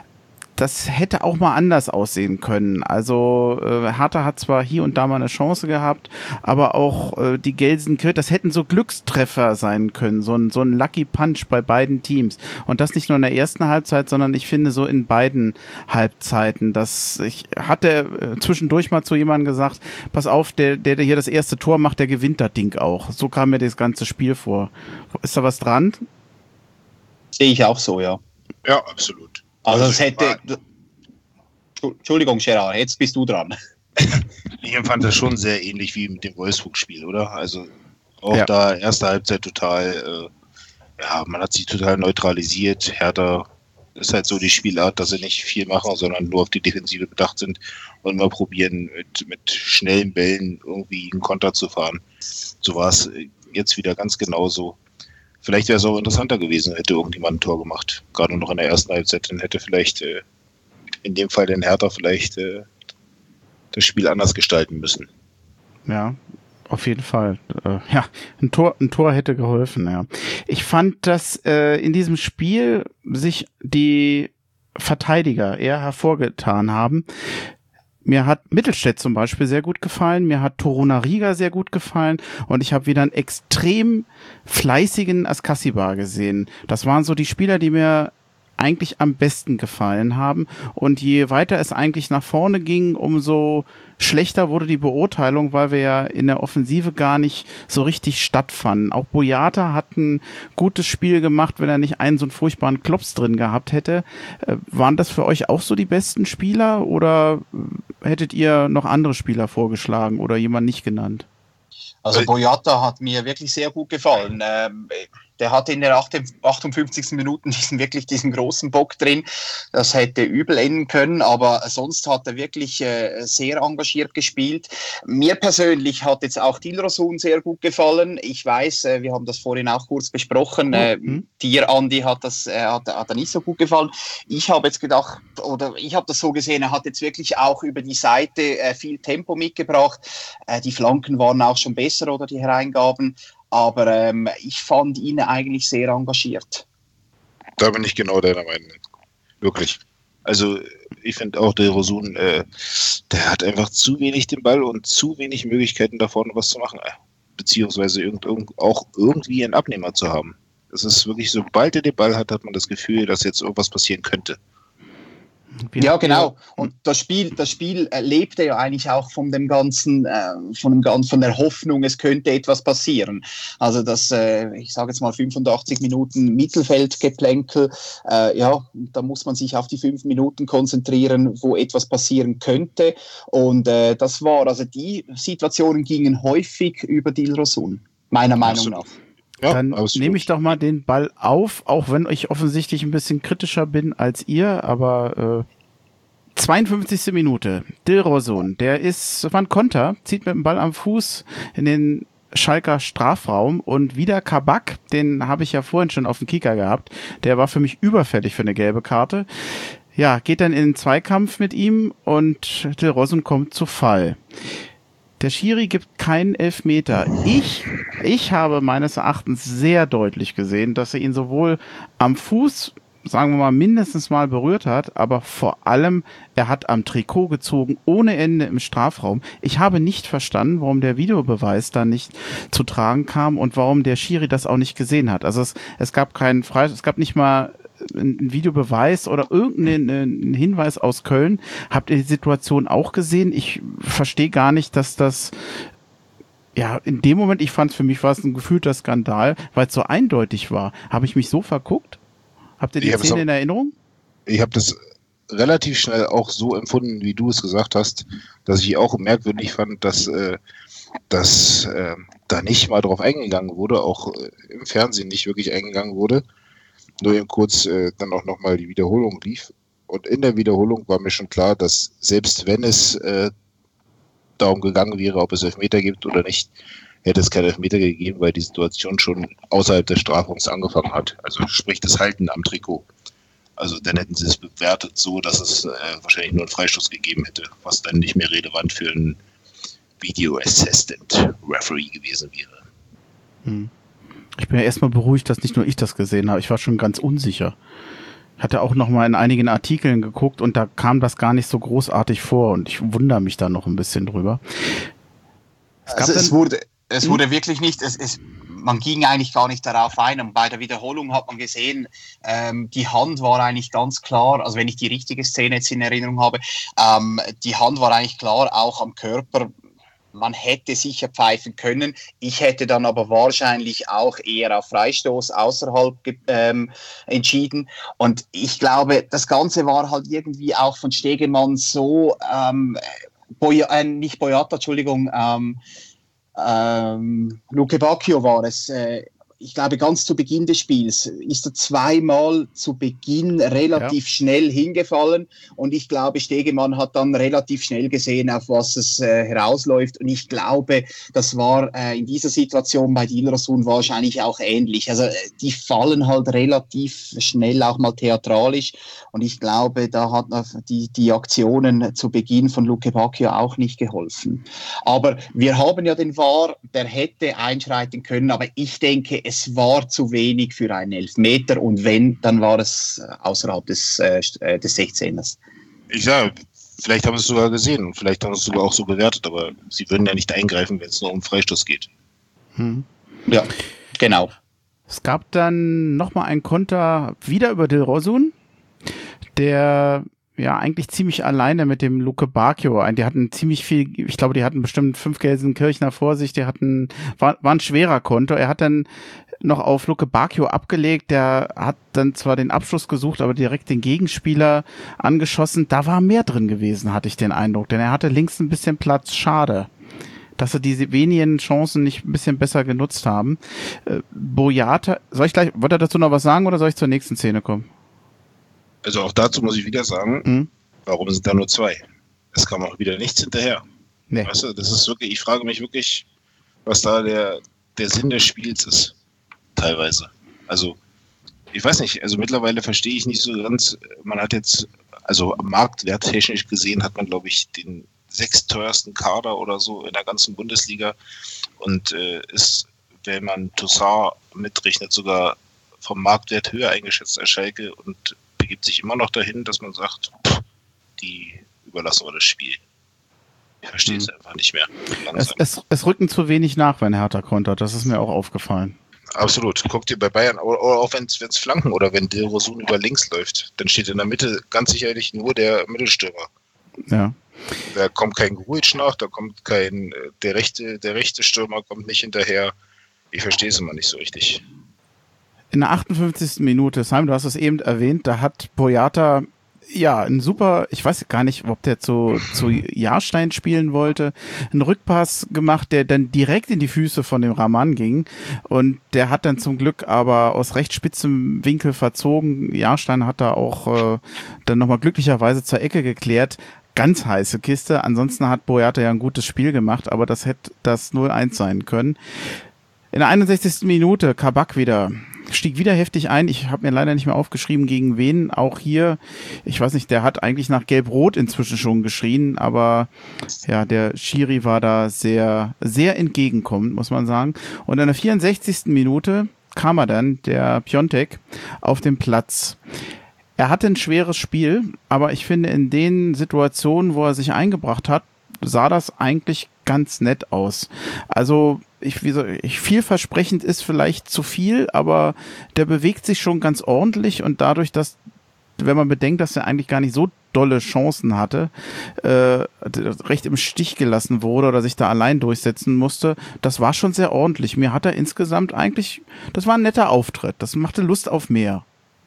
Das hätte auch mal anders aussehen können. Also äh, Hertha hat zwar hier und da mal eine Chance gehabt, aber auch äh, die Gelsenkirchen, das hätten so Glückstreffer sein können, so ein, so ein Lucky Punch bei beiden Teams. Und das nicht nur in der ersten Halbzeit, sondern ich finde so in beiden Halbzeiten. Das, ich hatte äh, zwischendurch mal zu jemandem gesagt, pass auf, der, der hier das erste Tor macht, der gewinnt das Ding auch. So kam mir das ganze Spiel vor. Ist da was dran? Sehe ich auch so, ja. Ja, absolut. Also es hätte... Entschuldigung, Gerard, jetzt bist du dran. Ich empfand das schon sehr ähnlich wie mit dem Wolfsburg-Spiel, oder? Also auch ja. da erste Halbzeit total, äh, ja, man hat sich total neutralisiert. Hertha ist halt so die Spielart, dass sie nicht viel machen, sondern nur auf die Defensive bedacht sind und mal probieren, mit, mit schnellen Bällen irgendwie einen Konter zu fahren. So war es jetzt wieder ganz genauso. Vielleicht wäre es auch interessanter gewesen, hätte irgendjemand ein Tor gemacht. Gerade noch in der ersten Halbzeit, dann hätte vielleicht äh, in dem Fall den Hertha vielleicht äh, das Spiel anders gestalten müssen. Ja, auf jeden Fall. Äh, ja, ein Tor, ein Tor hätte geholfen, ja. Ich fand, dass äh, in diesem Spiel sich die Verteidiger eher hervorgetan haben. Mir hat Mittelstädt zum Beispiel sehr gut gefallen, mir hat Torunariga sehr gut gefallen und ich habe wieder einen extrem fleißigen Askasibar gesehen. Das waren so die Spieler, die mir eigentlich am besten gefallen haben. Und je weiter es eigentlich nach vorne ging, umso schlechter wurde die Beurteilung, weil wir ja in der Offensive gar nicht so richtig stattfanden. Auch Boyata hat ein gutes Spiel gemacht, wenn er nicht einen so einen furchtbaren Klops drin gehabt hätte. Äh, waren das für euch auch so die besten Spieler oder hättet ihr noch andere Spieler vorgeschlagen oder jemand nicht genannt? Also Boyata hat mir wirklich sehr gut gefallen. Ähm, der hatte in der achtundfünfzigsten Minuten diesen wirklich diesen großen Bock drin. Das hätte übel enden können, aber sonst hat er wirklich äh, sehr engagiert gespielt. Mir persönlich hat jetzt auch Dilrosun sehr gut gefallen. Ich weiß, äh, wir haben das vorhin auch kurz besprochen. Äh, mhm. Dir, Andi, hat das äh, hat, hat er nicht so gut gefallen. Ich habe jetzt gedacht, oder ich habe das so gesehen, er hat jetzt wirklich auch über die Seite äh, viel Tempo mitgebracht. Äh, die Flanken waren auch schon besser oder die Hereingaben. Aber ähm, ich fand ihn eigentlich sehr engagiert. Da bin ich genau deiner Meinung. Wirklich. Also ich finde auch, der Rosun, äh, der hat einfach zu wenig den Ball und zu wenig Möglichkeiten da vorne was zu machen. Äh. Beziehungsweise irgend, irgend, auch irgendwie einen Abnehmer zu haben. Es ist wirklich, sobald er den Ball hat, hat man das Gefühl, dass jetzt irgendwas passieren könnte. Wir ja, genau. Und das Spiel, das Spiel lebte ja eigentlich auch von dem ganzen, äh, von dem ganzen, von der Hoffnung, es könnte etwas passieren. Also das, äh, ich sage jetzt mal fünfundachtzig Minuten Mittelfeldgeplänkel. Äh, ja, da muss man sich auf die fünf Minuten konzentrieren, wo etwas passieren könnte. Und äh, das war, also die Situationen gingen häufig über Dilrosun, meiner Meinung nach. Ja, dann nehme ich doch mal den Ball auf, auch wenn ich offensichtlich ein bisschen kritischer bin als ihr, aber äh, zweiundfünfzigste Minute, Dilrosun, der ist, war ein Konter, zieht mit dem Ball am Fuß in den Schalker Strafraum und wieder Kabak, den habe ich ja vorhin schon auf dem Kicker gehabt, der war für mich überfällig für eine gelbe Karte. Ja, geht dann in den Zweikampf mit ihm und Dilrosun kommt zu Fall. Der Schiri gibt keinen Elfmeter. Ich, ich habe meines Erachtens sehr deutlich gesehen, dass er ihn sowohl am Fuß, sagen wir mal, mindestens mal berührt hat, aber vor allem, er hat am Trikot gezogen, ohne Ende im Strafraum. Ich habe nicht verstanden, warum der Videobeweis da nicht zu tragen kam und warum der Schiri das auch nicht gesehen hat. Also es, es gab keinen Freistoß, es gab nicht mal ein Videobeweis oder irgendeinen Hinweis aus Köln. Habt ihr die Situation auch gesehen? Ich verstehe gar nicht, dass das, ja, in dem Moment, ich fand es, für mich war es ein gefühlter Skandal, weil es so eindeutig war. Habe ich mich so verguckt? Habt ihr die Szene auch in Erinnerung? Ich habe das relativ schnell auch so empfunden, wie du es gesagt hast, dass ich auch merkwürdig fand, dass, äh, dass äh, da nicht mal drauf eingegangen wurde, auch äh, im Fernsehen nicht wirklich eingegangen wurde. Nur eben kurz äh, dann auch nochmal die Wiederholung lief. Und in der Wiederholung war mir schon klar, dass selbst wenn es äh, darum gegangen wäre, ob es Elfmeter gibt oder nicht, hätte es keine Elfmeter gegeben, weil die Situation schon außerhalb des Strafraums angefangen hat. Also sprich das Halten am Trikot. Also dann hätten sie es bewertet so, dass es äh, wahrscheinlich nur einen Freistoß gegeben hätte, was dann nicht mehr relevant für einen Video Assistant Referee gewesen wäre. Hm. Ich bin ja erstmal beruhigt, dass nicht nur ich das gesehen habe. Ich war schon ganz unsicher. Ich hatte auch noch mal in einigen Artikeln geguckt und da kam das gar nicht so großartig vor und ich wundere mich da noch ein bisschen drüber. Es, also es wurde, es wurde wirklich nicht, es, es, man ging eigentlich gar nicht darauf ein und bei der Wiederholung hat man gesehen, ähm, die Hand war eigentlich ganz klar, also wenn ich die richtige Szene jetzt in Erinnerung habe, ähm, die Hand war eigentlich klar auch am Körper. Man hätte sicher pfeifen können. Ich hätte dann aber wahrscheinlich auch eher auf Freistoß außerhalb ähm, entschieden. Und ich glaube, das Ganze war halt irgendwie auch von Stegemann so, ähm, Boy, äh, nicht Boyata, Entschuldigung, ähm, ähm, Luque Bacchio war es. Äh, ich glaube, ganz zu Beginn des Spiels ist er zweimal zu Beginn relativ ja. schnell hingefallen und ich glaube, Stegemann hat dann relativ schnell gesehen, auf was es äh, herausläuft und ich glaube, das war äh, in dieser Situation bei Dilrosun wahrscheinlich auch ähnlich. Also äh, die fallen halt relativ schnell auch mal theatralisch und ich glaube, da hat die, die Aktionen zu Beginn von Luque Bacchio auch nicht geholfen. Aber wir haben ja den V A R, der hätte einschreiten können, aber ich denke, es war zu wenig für einen Elfmeter und wenn, dann war es außerhalb des, äh, des sechzehners. Ich sage, vielleicht haben sie es sogar gesehen und vielleicht haben sie es sogar auch so bewertet, aber sie würden ja nicht eingreifen, wenn es nur um Freistoß geht. Hm. Ja, genau. Es gab dann nochmal einen Konter wieder über Dilrosun, der ja eigentlich ziemlich alleine mit dem Luque Bacchio. Die hatten ziemlich viel, ich glaube, die hatten bestimmt fünf Gelsenkirchener vor sich, die hatten, war, war ein schwerer Konter. Er hat dann noch auf Luque Bacchio abgelegt, der hat dann zwar den Abschluss gesucht, aber direkt den Gegenspieler angeschossen. Da war mehr drin gewesen, hatte ich den Eindruck, denn er hatte links ein bisschen Platz. Schade, dass er diese wenigen Chancen nicht ein bisschen besser genutzt haben. Äh, Boyata, soll ich gleich, wollt ihr dazu noch was sagen oder soll ich zur nächsten Szene kommen? Also auch dazu muss ich wieder sagen, mhm. warum sind da nur zwei? Es kam auch wieder nichts hinterher. Nee. Weißt du, das ist wirklich, ich frage mich wirklich, was da der, der Sinn des Spiels ist, teilweise. Also, ich weiß nicht, also mittlerweile verstehe ich nicht so ganz, man hat jetzt, also marktwerttechnisch gesehen hat man, glaube ich, den sechstteuersten Kader oder so in der ganzen Bundesliga und äh, ist, wenn man Toussaint mitrechnet, sogar vom Marktwert höher eingeschätzt als Schalke und begibt sich immer noch dahin, dass man sagt, pff, die überlassen wir das Spiel. Ich verstehe hm. es einfach nicht mehr. Es, es, es rücken zu wenig nach, wenn Hertha kontert. Das ist mir auch aufgefallen. Absolut. Guck dir bei Bayern, oder auch wenn es Flanken oder wenn Dilrosun über links läuft, dann steht in der Mitte ganz sicherlich nur der Mittelstürmer. Ja. Da kommt kein Grujic nach, da kommt kein, der rechte, der rechte Stürmer kommt nicht hinterher. Ich verstehe es immer nicht so richtig. In der achtundfünfzigsten Minute, Simon, du hast es eben erwähnt, da hat Boyata ja ein super, ich weiß gar nicht, ob der zu, zu Jahrstein spielen wollte, einen Rückpass gemacht, der dann direkt in die Füße von dem Rahman ging und der hat dann zum Glück aber aus recht spitzem Winkel verzogen. Jahrstein hat da auch äh, dann nochmal glücklicherweise zur Ecke geklärt. Ganz heiße Kiste, ansonsten hat Boyata ja ein gutes Spiel gemacht, aber das hätte das null eins sein können. In der einundsechzigsten Minute Kabak wieder, stieg wieder heftig ein. Ich habe mir leider nicht mehr aufgeschrieben, gegen wen. Auch hier, ich weiß nicht, der hat eigentlich nach Gelb-Rot inzwischen schon geschrien, aber ja, der Schiri war da sehr, sehr entgegenkommend, muss man sagen. Und in der vierundsechzigsten Minute kam er dann, der Piontek, auf den Platz. Er hatte ein schweres Spiel, aber ich finde, in den Situationen, wo er sich eingebracht hat, sah das eigentlich ganz nett aus. Also ich, wie so, ich vielversprechend ist vielleicht zu viel, aber der bewegt sich schon ganz ordentlich und dadurch, dass, wenn man bedenkt, dass er eigentlich gar nicht so dolle Chancen hatte, äh, recht im Stich gelassen wurde oder sich da allein durchsetzen musste, das war schon sehr ordentlich. Mir hat er insgesamt eigentlich, das war ein netter Auftritt, das machte Lust auf mehr.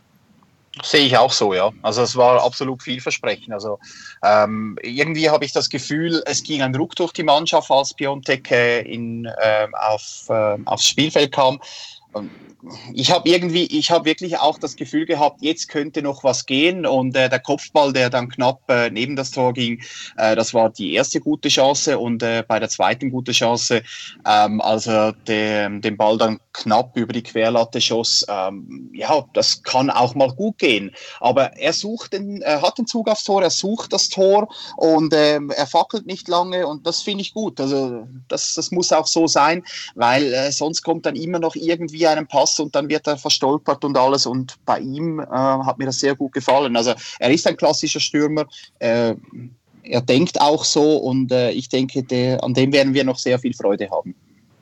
Sehe ich auch so, ja. Also es war absolut vielversprechend. Also ähm, irgendwie habe ich das Gefühl, es ging ein Ruck durch die Mannschaft, als Piontek äh, in, äh, auf, äh, aufs Spielfeld kam. Und ich habe irgendwie, ich habe wirklich auch das Gefühl gehabt, jetzt könnte noch was gehen und äh, der Kopfball, der dann knapp äh, neben das Tor ging, äh, das war die erste gute Chance und äh, bei der zweiten gute Chance, ähm, als er de, den Ball dann knapp über die Querlatte schoss, ähm, ja, das kann auch mal gut gehen, aber er sucht den, er hat den Zug aufs Tor, er sucht das Tor und ähm, er fackelt nicht lange und das finde ich gut, also das, das muss auch so sein, weil äh, sonst kommt dann immer noch irgendwie einen Pass und dann wird er verstolpert und alles und bei ihm äh, hat mir das sehr gut gefallen. Also er ist ein klassischer Stürmer, äh, er denkt auch so und äh, ich denke, der, an dem werden wir noch sehr viel Freude haben.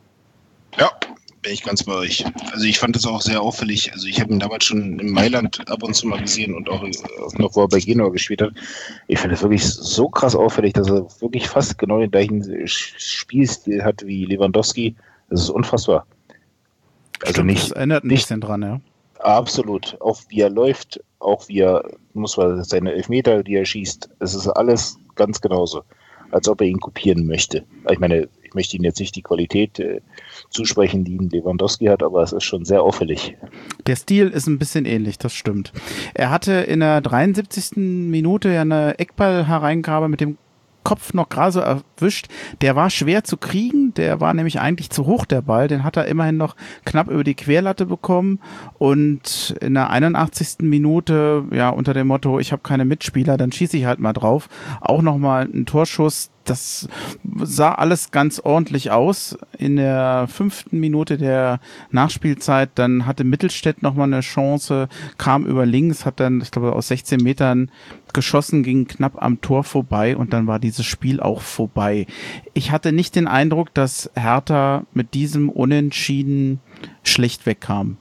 Ja, bin ich ganz bei euch. Also ich fand das auch sehr auffällig. Also ich habe ihn damals schon in Mailand ab und zu mal gesehen und auch noch, wo er bei Genua gespielt hat. Ich finde das wirklich so krass auffällig, dass er wirklich fast genau den gleichen Spielstil hat wie Lewandowski. Das ist unfassbar. Also Stimmt, nicht, das erinnert ein nicht, bisschen dran, ja. Absolut. Auch wie er läuft, auch wie er, muss man seine Elfmeter, die er schießt, es ist alles ganz genauso, als ob er ihn kopieren möchte. Ich meine, ich möchte ihm jetzt nicht die Qualität äh, zusprechen, die Lewandowski hat, aber es ist schon sehr auffällig. Der Stil ist ein bisschen ähnlich, das stimmt. Er hatte in der dreiundsiebzigsten Minute ja eine Eckball-Hereingabe mit dem Kopf noch gerade so erwischt. Der war schwer zu kriegen, der war nämlich eigentlich zu hoch, der Ball. Den hat er immerhin noch knapp über die Querlatte bekommen und in der einundachtzigsten Minute, ja, unter dem Motto, ich habe keine Mitspieler, dann schieße ich halt mal drauf. Auch nochmal ein Torschuss, das sah alles ganz ordentlich aus. In der fünften Minute der Nachspielzeit, dann hatte Mittelstädt nochmal eine Chance, kam über links, hat dann, ich glaube, aus sechzehn Metern geschossen, ging knapp am Tor vorbei und dann war dieses Spiel auch vorbei. Ich hatte nicht den Eindruck, dass Hertha mit diesem Unentschieden schlecht wegkam.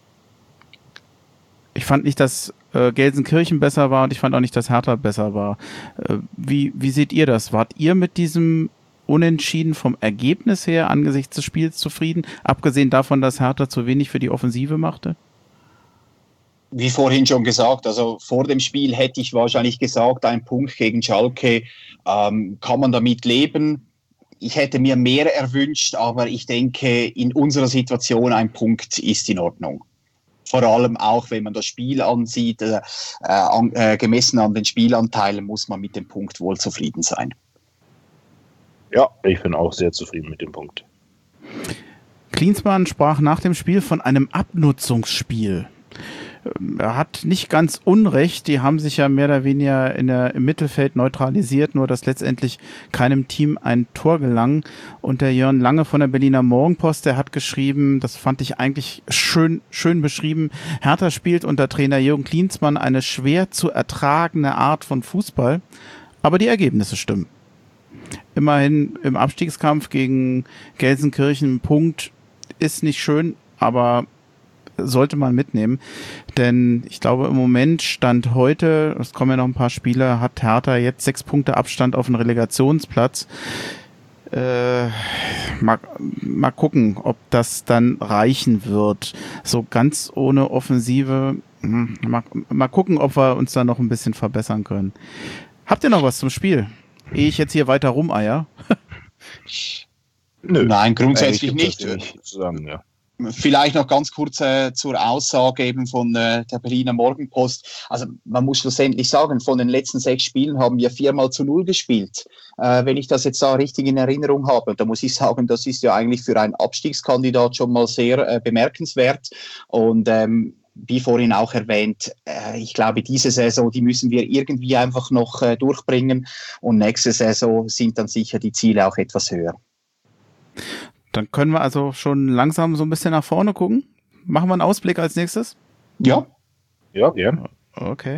Ich fand nicht, dass äh, Gelsenkirchen besser war und ich fand auch nicht, dass Hertha besser war. Äh, wie, wie seht ihr das? Wart ihr mit diesem Unentschieden vom Ergebnis her angesichts des Spiels zufrieden? Abgesehen davon, dass Hertha zu wenig für die Offensive machte? Wie vorhin schon gesagt, also vor dem Spiel hätte ich wahrscheinlich gesagt, ein Punkt gegen Schalke, ähm, kann man damit leben. Ich hätte mir mehr erwünscht, aber ich denke, in unserer Situation ein Punkt ist in Ordnung. Vor allem auch, wenn man das Spiel ansieht, äh, äh, gemessen an den Spielanteilen, muss man mit dem Punkt wohl zufrieden sein. Ja, ich bin auch sehr zufrieden mit dem Punkt. Klinsmann sprach nach dem Spiel von einem Abnutzungsspiel. Er hat nicht ganz Unrecht, die haben sich ja mehr oder weniger in der, im Mittelfeld neutralisiert, nur dass letztendlich keinem Team ein Tor gelang. Und der Jörn Lange von der Berliner Morgenpost, der hat geschrieben, das fand ich eigentlich schön, schön beschrieben, Hertha spielt unter Trainer Jürgen Klinsmann eine schwer zu ertragende Art von Fußball, aber die Ergebnisse stimmen. Immerhin im Abstiegskampf gegen Gelsenkirchen ein Punkt ist nicht schön, aber sollte man mitnehmen, denn ich glaube im Moment Stand heute, es kommen ja noch ein paar Spiele, hat Hertha jetzt sechs Punkte Abstand auf den Relegationsplatz. Äh, mal, mal gucken, ob das dann reichen wird. So ganz ohne Offensive, hm, mal, mal gucken, ob wir uns da noch ein bisschen verbessern können. Habt ihr noch was zum Spiel? Ehe ich jetzt hier weiter rumeier? Nö. Nein, grundsätzlich Nein, nicht. nicht zusammen, ja. Vielleicht noch ganz kurz äh, zur Aussage eben von äh, der Berliner Morgenpost. Also man muss schlussendlich sagen, von den letzten sechs Spielen haben wir viermal zu null gespielt. Äh, wenn ich das jetzt da richtig in Erinnerung habe, da muss ich sagen, das ist ja eigentlich für einen Abstiegskandidat schon mal sehr äh, bemerkenswert. Und ähm, wie vorhin auch erwähnt, äh, ich glaube, diese Saison, die müssen wir irgendwie einfach noch äh, durchbringen. Und nächste Saison sind dann sicher die Ziele auch etwas höher. Dann können wir also schon langsam so ein bisschen nach vorne gucken. Machen wir einen Ausblick als nächstes? Ja. Ja, ja. Okay.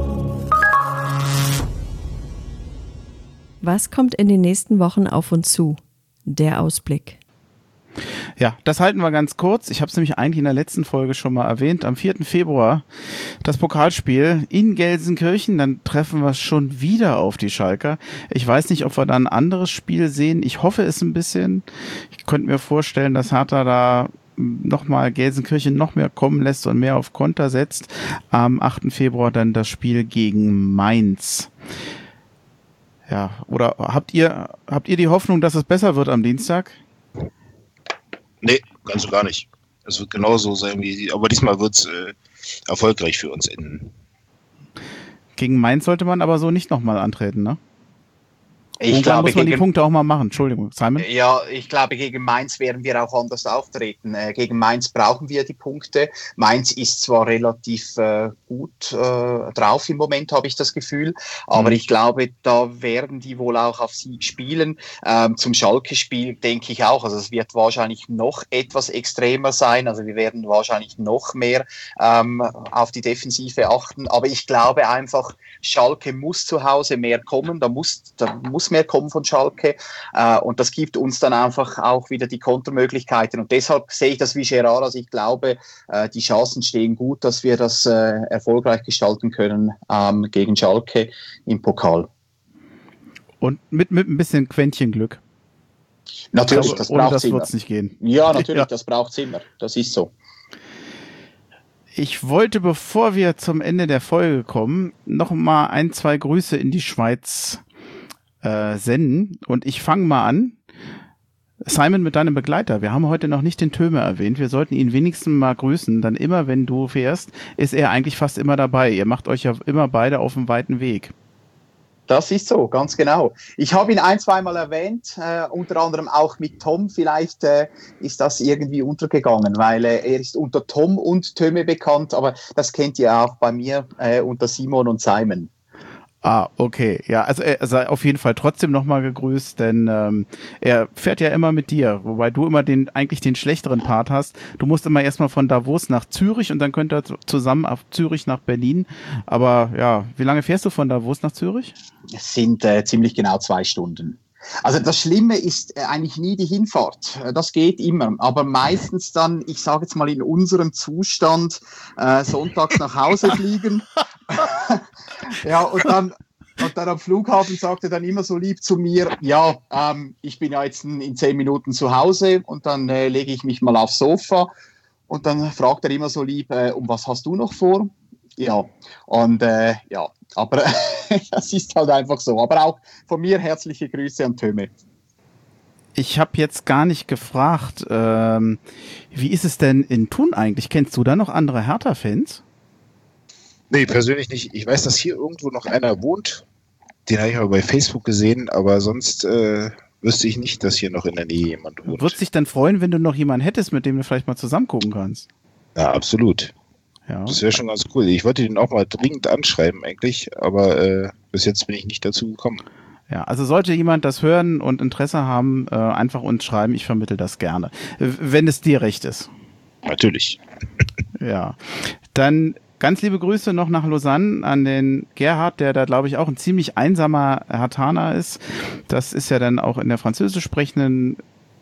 Was kommt in den nächsten Wochen auf uns zu? Der Ausblick. Ja, das halten wir ganz kurz. Ich habe es nämlich eigentlich in der letzten Folge schon mal erwähnt. Am vierten Februar das Pokalspiel in Gelsenkirchen. Dann treffen wir schon wieder auf die Schalker. Ich weiß nicht, ob wir da ein anderes Spiel sehen. Ich hoffe es ein bisschen. Ich könnte mir vorstellen, dass Hertha da nochmal Gelsenkirchen noch mehr kommen lässt und mehr auf Konter setzt. Am achten Februar dann das Spiel gegen Mainz. Ja, oder habt ihr, habt ihr die Hoffnung, dass es besser wird am Dienstag? Nee, ganz und gar nicht. Es wird genauso sein wie, aber diesmal wird es äh, erfolgreich für uns enden. Gegen Mainz sollte man aber so nicht nochmal antreten, ne? Ich glaube, muss man gegen, die Punkte auch mal machen. Entschuldigung, Simon? Ja, ich glaube, gegen Mainz werden wir auch anders auftreten. Äh, gegen Mainz brauchen wir die Punkte. Mainz ist zwar relativ äh, gut äh, drauf im Moment, habe ich das Gefühl, aber mhm. ich glaube, da werden die wohl auch auf Sieg spielen. Ähm, zum Schalke-Spiel denke ich auch. Also es wird wahrscheinlich noch etwas extremer sein. Also wir werden wahrscheinlich noch mehr ähm, auf die Defensive achten. Aber ich glaube einfach, Schalke muss zu Hause mehr kommen. Da muss, da muss mehr kommen von Schalke äh, und das gibt uns dann einfach auch wieder die Kontermöglichkeiten und deshalb sehe ich das wie Gerard, also ich glaube, äh, die Chancen stehen gut, dass wir das äh, erfolgreich gestalten können ähm, gegen Schalke im Pokal. Und mit, mit ein bisschen Quäntchen Glück. Natürlich, glaube, das ohne braucht das immer. wird es nicht gehen. Ja, natürlich, ja. Das braucht es immer, das ist so. Ich wollte, bevor wir zum Ende der Folge kommen, noch mal ein, zwei Grüße in die Schweiz Äh, senden und ich fange mal an. Simon, mit deinem Begleiter. Wir haben heute noch nicht den Tömer erwähnt. Wir sollten ihn wenigstens mal grüßen. Dann immer, wenn du fährst, ist er eigentlich fast immer dabei. Ihr macht euch ja immer beide auf dem weiten Weg. Das ist so, ganz genau. Ich habe ihn ein, zweimal erwähnt, äh, unter anderem auch mit Tom. Vielleicht äh, ist das irgendwie untergegangen, weil äh, er ist unter Tom und Töme bekannt, aber das kennt ihr auch bei mir äh, unter Simon und Simon. Ah, okay. Ja, also er sei auf jeden Fall trotzdem nochmal gegrüßt, denn ähm, er fährt ja immer mit dir, wobei du immer den eigentlich den schlechteren Part hast. Du musst immer erstmal von Davos nach Zürich und dann könnt ihr zusammen auf Zürich nach Berlin. Aber ja, wie lange fährst du von Davos nach Zürich? Es sind äh, ziemlich genau zwei Stunden. Also das Schlimme ist äh, eigentlich nie die Hinfahrt. Das geht immer. Aber meistens dann, ich sage jetzt mal in unserem Zustand, äh, sonntags nach Hause fliegen. Ja, und dann, und dann am Flughafen sagt er dann immer so lieb zu mir, ja, ähm, ich bin ja jetzt in, in zehn Minuten zu Hause und dann äh, lege ich mich mal aufs Sofa und dann fragt er immer so lieb, äh, um was hast du noch vor? Ja, und äh, ja, aber das ist halt einfach so. Aber auch von mir herzliche Grüße an Töme. Ich habe jetzt gar nicht gefragt, ähm, wie ist es denn in Thun eigentlich? Kennst du da noch andere Hertha-Fans? Nee, persönlich nicht. Ich weiß, dass hier irgendwo noch einer wohnt. Den habe ich aber bei Facebook gesehen, aber sonst äh, wüsste ich nicht, dass hier noch in der Nähe jemand wohnt. Würdest dich dann freuen, wenn du noch jemanden hättest, mit dem du vielleicht mal zusammen gucken kannst? Ja, absolut. Ja. Das wäre schon ganz cool. Ich wollte den auch mal dringend anschreiben eigentlich, aber äh, bis jetzt bin ich nicht dazu gekommen. Ja, also sollte jemand das hören und Interesse haben, äh, einfach uns schreiben. Ich vermittle das gerne, wenn es dir recht ist. Natürlich. Ja, dann ganz liebe Grüße noch nach Lausanne an den Gerhard, der da, glaube ich, auch ein ziemlich einsamer Herthaner ist. Das ist ja dann auch in der französisch sprechenden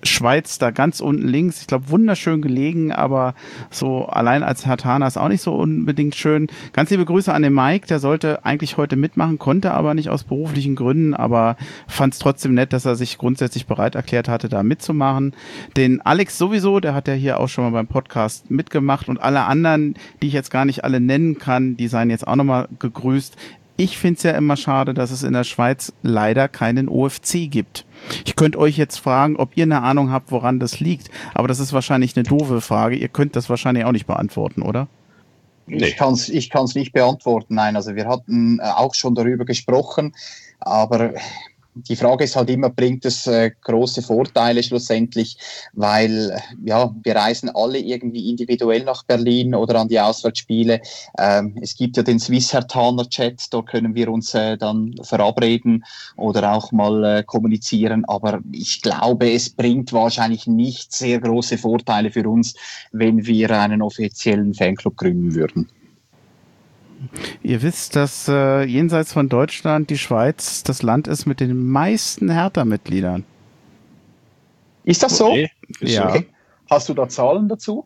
Schweiz da ganz unten links. Ich glaube, wunderschön gelegen, aber so allein als Herthaner ist auch nicht so unbedingt schön. Ganz liebe Grüße an den Mike, der sollte eigentlich heute mitmachen, konnte aber nicht aus beruflichen Gründen, aber fand es trotzdem nett, dass er sich grundsätzlich bereit erklärt hatte, da mitzumachen. Den Alex sowieso, der hat ja hier auch schon mal beim Podcast mitgemacht und alle anderen, die ich jetzt gar nicht alle nennen kann, die seien jetzt auch nochmal gegrüßt. Ich finde es ja immer schade, dass es in der Schweiz leider keinen O F C gibt. Ich könnte euch jetzt fragen, ob ihr eine Ahnung habt, woran das liegt. Aber das ist wahrscheinlich eine doofe Frage. Ihr könnt das wahrscheinlich auch nicht beantworten, oder? Nee. Ich kann es ich kann's nicht beantworten, nein. Also wir hatten äh, auch schon darüber gesprochen, aber die Frage ist halt immer, bringt es äh, große Vorteile schlussendlich, weil ja, wir reisen alle irgendwie individuell nach Berlin oder an die Auswärtsspiele. Ähm, es gibt ja den Swiss Herthaner Chat, dort können wir uns äh, dann verabreden oder auch mal äh, kommunizieren, aber ich glaube, es bringt wahrscheinlich nicht sehr große Vorteile für uns, wenn wir einen offiziellen Fanclub gründen würden. Ihr wisst, dass äh, jenseits von Deutschland die Schweiz das Land ist mit den meisten Hertha-Mitgliedern. Ist das so? Okay. Ja. Okay. Hast du da Zahlen dazu?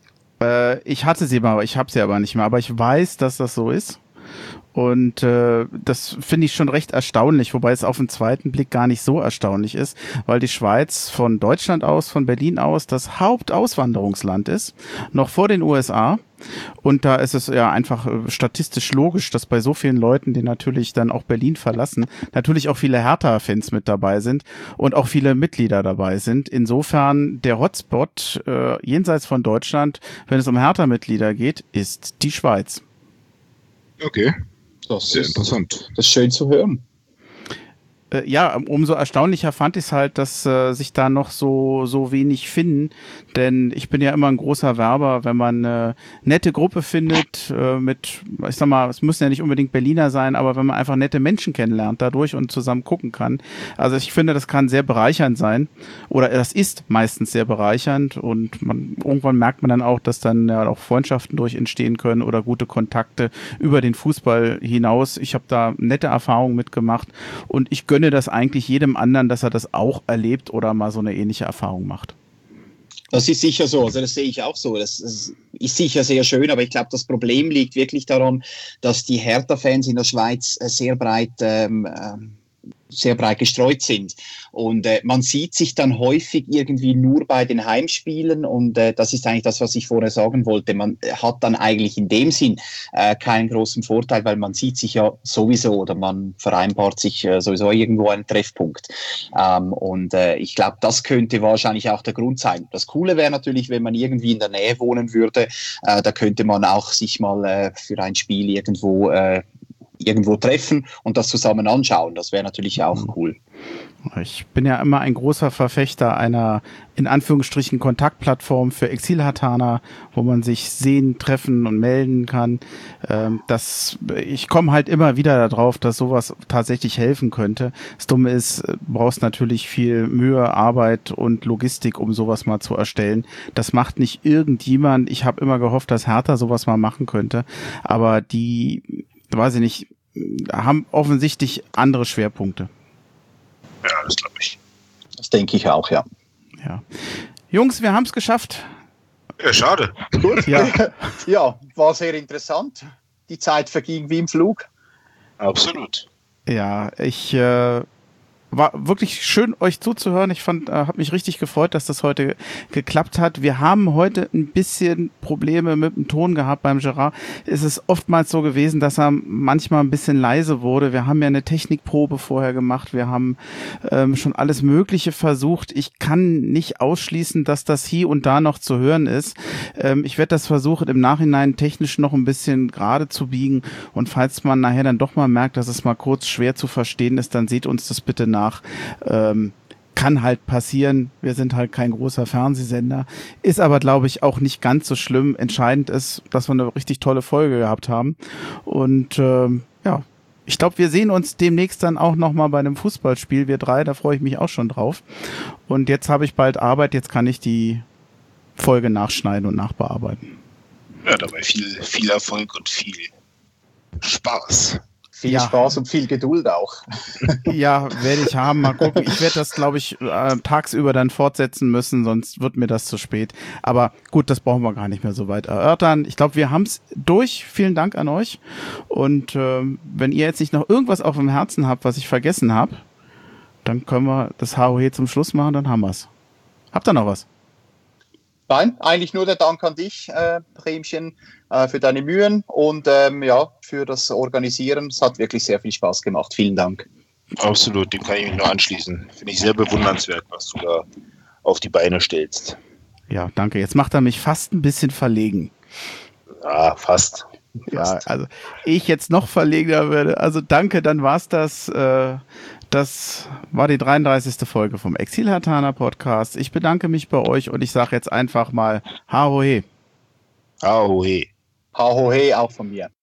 Äh, ich hatte sie mal, ich habe sie aber nicht mehr. Aber ich weiß, dass das so ist. Und äh, das finde ich schon recht erstaunlich, wobei es auf den zweiten Blick gar nicht so erstaunlich ist, weil die Schweiz von Deutschland aus, von Berlin aus, das Hauptauswanderungsland ist, noch vor den U S A. Und da ist es ja einfach äh, statistisch logisch, dass bei so vielen Leuten, die natürlich dann auch Berlin verlassen, natürlich auch viele Hertha-Fans mit dabei sind und auch viele Mitglieder dabei sind. Insofern der Hotspot äh, jenseits von Deutschland, wenn es um Hertha-Mitglieder geht, ist die Schweiz. Okay. Das Sehr ist, interessant. das ist schön zu hören. Äh, ja, umso erstaunlicher fand ich es halt, dass äh, sich da noch so so wenig finden, denn ich bin ja immer ein großer Werber, wenn man eine nette Gruppe findet äh, mit, ich sag mal, es müssen ja nicht unbedingt Berliner sein, aber wenn man einfach nette Menschen kennenlernt dadurch und zusammen gucken kann. Also ich finde, das kann sehr bereichernd sein oder das ist meistens sehr bereichernd und man irgendwann merkt man dann auch, dass dann ja auch Freundschaften durch entstehen können oder gute Kontakte über den Fußball hinaus. Ich habe da nette Erfahrungen mitgemacht und ich gönne das eigentlich jedem anderen, dass er das auch erlebt oder mal so eine ähnliche Erfahrung macht. Das ist sicher so, also das sehe ich auch so. Das ist sicher sehr schön, aber ich glaube, das Problem liegt wirklich daran, dass die Hertha-Fans in der Schweiz sehr breit ähm, sehr breit gestreut sind. Und äh, man sieht sich dann häufig irgendwie nur bei den Heimspielen und äh, das ist eigentlich das, was ich vorher sagen wollte. Man hat dann eigentlich in dem Sinn äh, keinen großen Vorteil, weil man sieht sich ja sowieso oder man vereinbart sich äh, sowieso irgendwo einen Treffpunkt. Ähm, und äh, ich glaube, das könnte wahrscheinlich auch der Grund sein. Das Coole wäre natürlich, wenn man irgendwie in der Nähe wohnen würde, äh, da könnte man auch sich mal äh, für ein Spiel irgendwo äh, irgendwo treffen und das zusammen anschauen. Das wäre natürlich auch cool. Ich bin ja immer ein großer Verfechter einer, in Anführungsstrichen, Kontaktplattform für Exil-Herthaner, wo man sich sehen, treffen und melden kann. Das, ich komme halt immer wieder darauf, dass sowas tatsächlich helfen könnte. Das Dumme ist, du brauchst natürlich viel Mühe, Arbeit und Logistik, um sowas mal zu erstellen. Das macht nicht irgendjemand. Ich habe immer gehofft, dass Hertha sowas mal machen könnte. Aber die, weiß ich nicht, haben offensichtlich andere Schwerpunkte. Ja, das glaube ich. Das denke ich auch, ja. Ja. Jungs, wir haben es geschafft. Ja, schade. Gut. Ja. Ja, war sehr interessant. Die Zeit verging wie im Flug. Absolut. Ja, ich äh, war wirklich schön, euch zuzuhören. Ich fand, äh, habe mich richtig gefreut, dass das heute geklappt hat. Wir haben heute ein bisschen Probleme mit dem Ton gehabt beim Gerard. Es ist oftmals so gewesen, dass er manchmal ein bisschen leise wurde. Wir haben ja eine Technikprobe vorher gemacht. Wir haben ähm, schon alles Mögliche versucht. Ich kann nicht ausschließen, dass das hier und da noch zu hören ist. Ähm, ich werde das versuchen, im Nachhinein technisch noch ein bisschen gerade zu biegen. Und falls man nachher dann doch mal merkt, dass es mal kurz schwer zu verstehen ist, dann seht uns das bitte nach. Nach, ähm, kann halt passieren. Wir sind halt kein großer Fernsehsender. Ist aber, glaube ich, auch nicht ganz so schlimm. Entscheidend ist, dass wir eine richtig tolle Folge gehabt haben. Und ähm, ja, ich glaube, wir sehen uns demnächst dann auch nochmal bei einem Fußballspiel. Wir drei, da freue ich mich auch schon drauf. Und jetzt habe ich bald Arbeit. Jetzt kann ich die Folge nachschneiden und nachbearbeiten. Ja, dabei viel, viel Erfolg und viel Spaß. Viel Ja. Spaß und viel Geduld auch. Ja, werde ich haben. Mal gucken. Ich werde das, glaube ich, äh, tagsüber dann fortsetzen müssen, sonst wird mir das zu spät. Aber gut, das brauchen wir gar nicht mehr so weit erörtern. Ich glaube, wir haben es durch. Vielen Dank an euch. Und ähm, wenn ihr jetzt nicht noch irgendwas auf dem Herzen habt, was ich vergessen habe, dann können wir das H O H zum Schluss machen, dann haben wir's. Habt ihr noch was? Nein, eigentlich nur der Dank an dich, äh, Bremchen, äh, für deine Mühen und ähm, ja, für das Organisieren. Es hat wirklich sehr viel Spaß gemacht. Vielen Dank. Absolut, dem kann ich mich nur anschließen. Finde ich sehr bewundernswert, was du da auf die Beine stellst. Ja, danke. Jetzt macht er mich fast ein bisschen verlegen. Ja, fast. Ja, also ich jetzt noch verlegener werde. Also danke, dann war's das. Äh, das war die dreiunddreißigste Folge vom Exil-Hatana Podcast. Ich bedanke mich bei euch und ich sage jetzt einfach mal H O H. Ahohe. H O H auch von mir.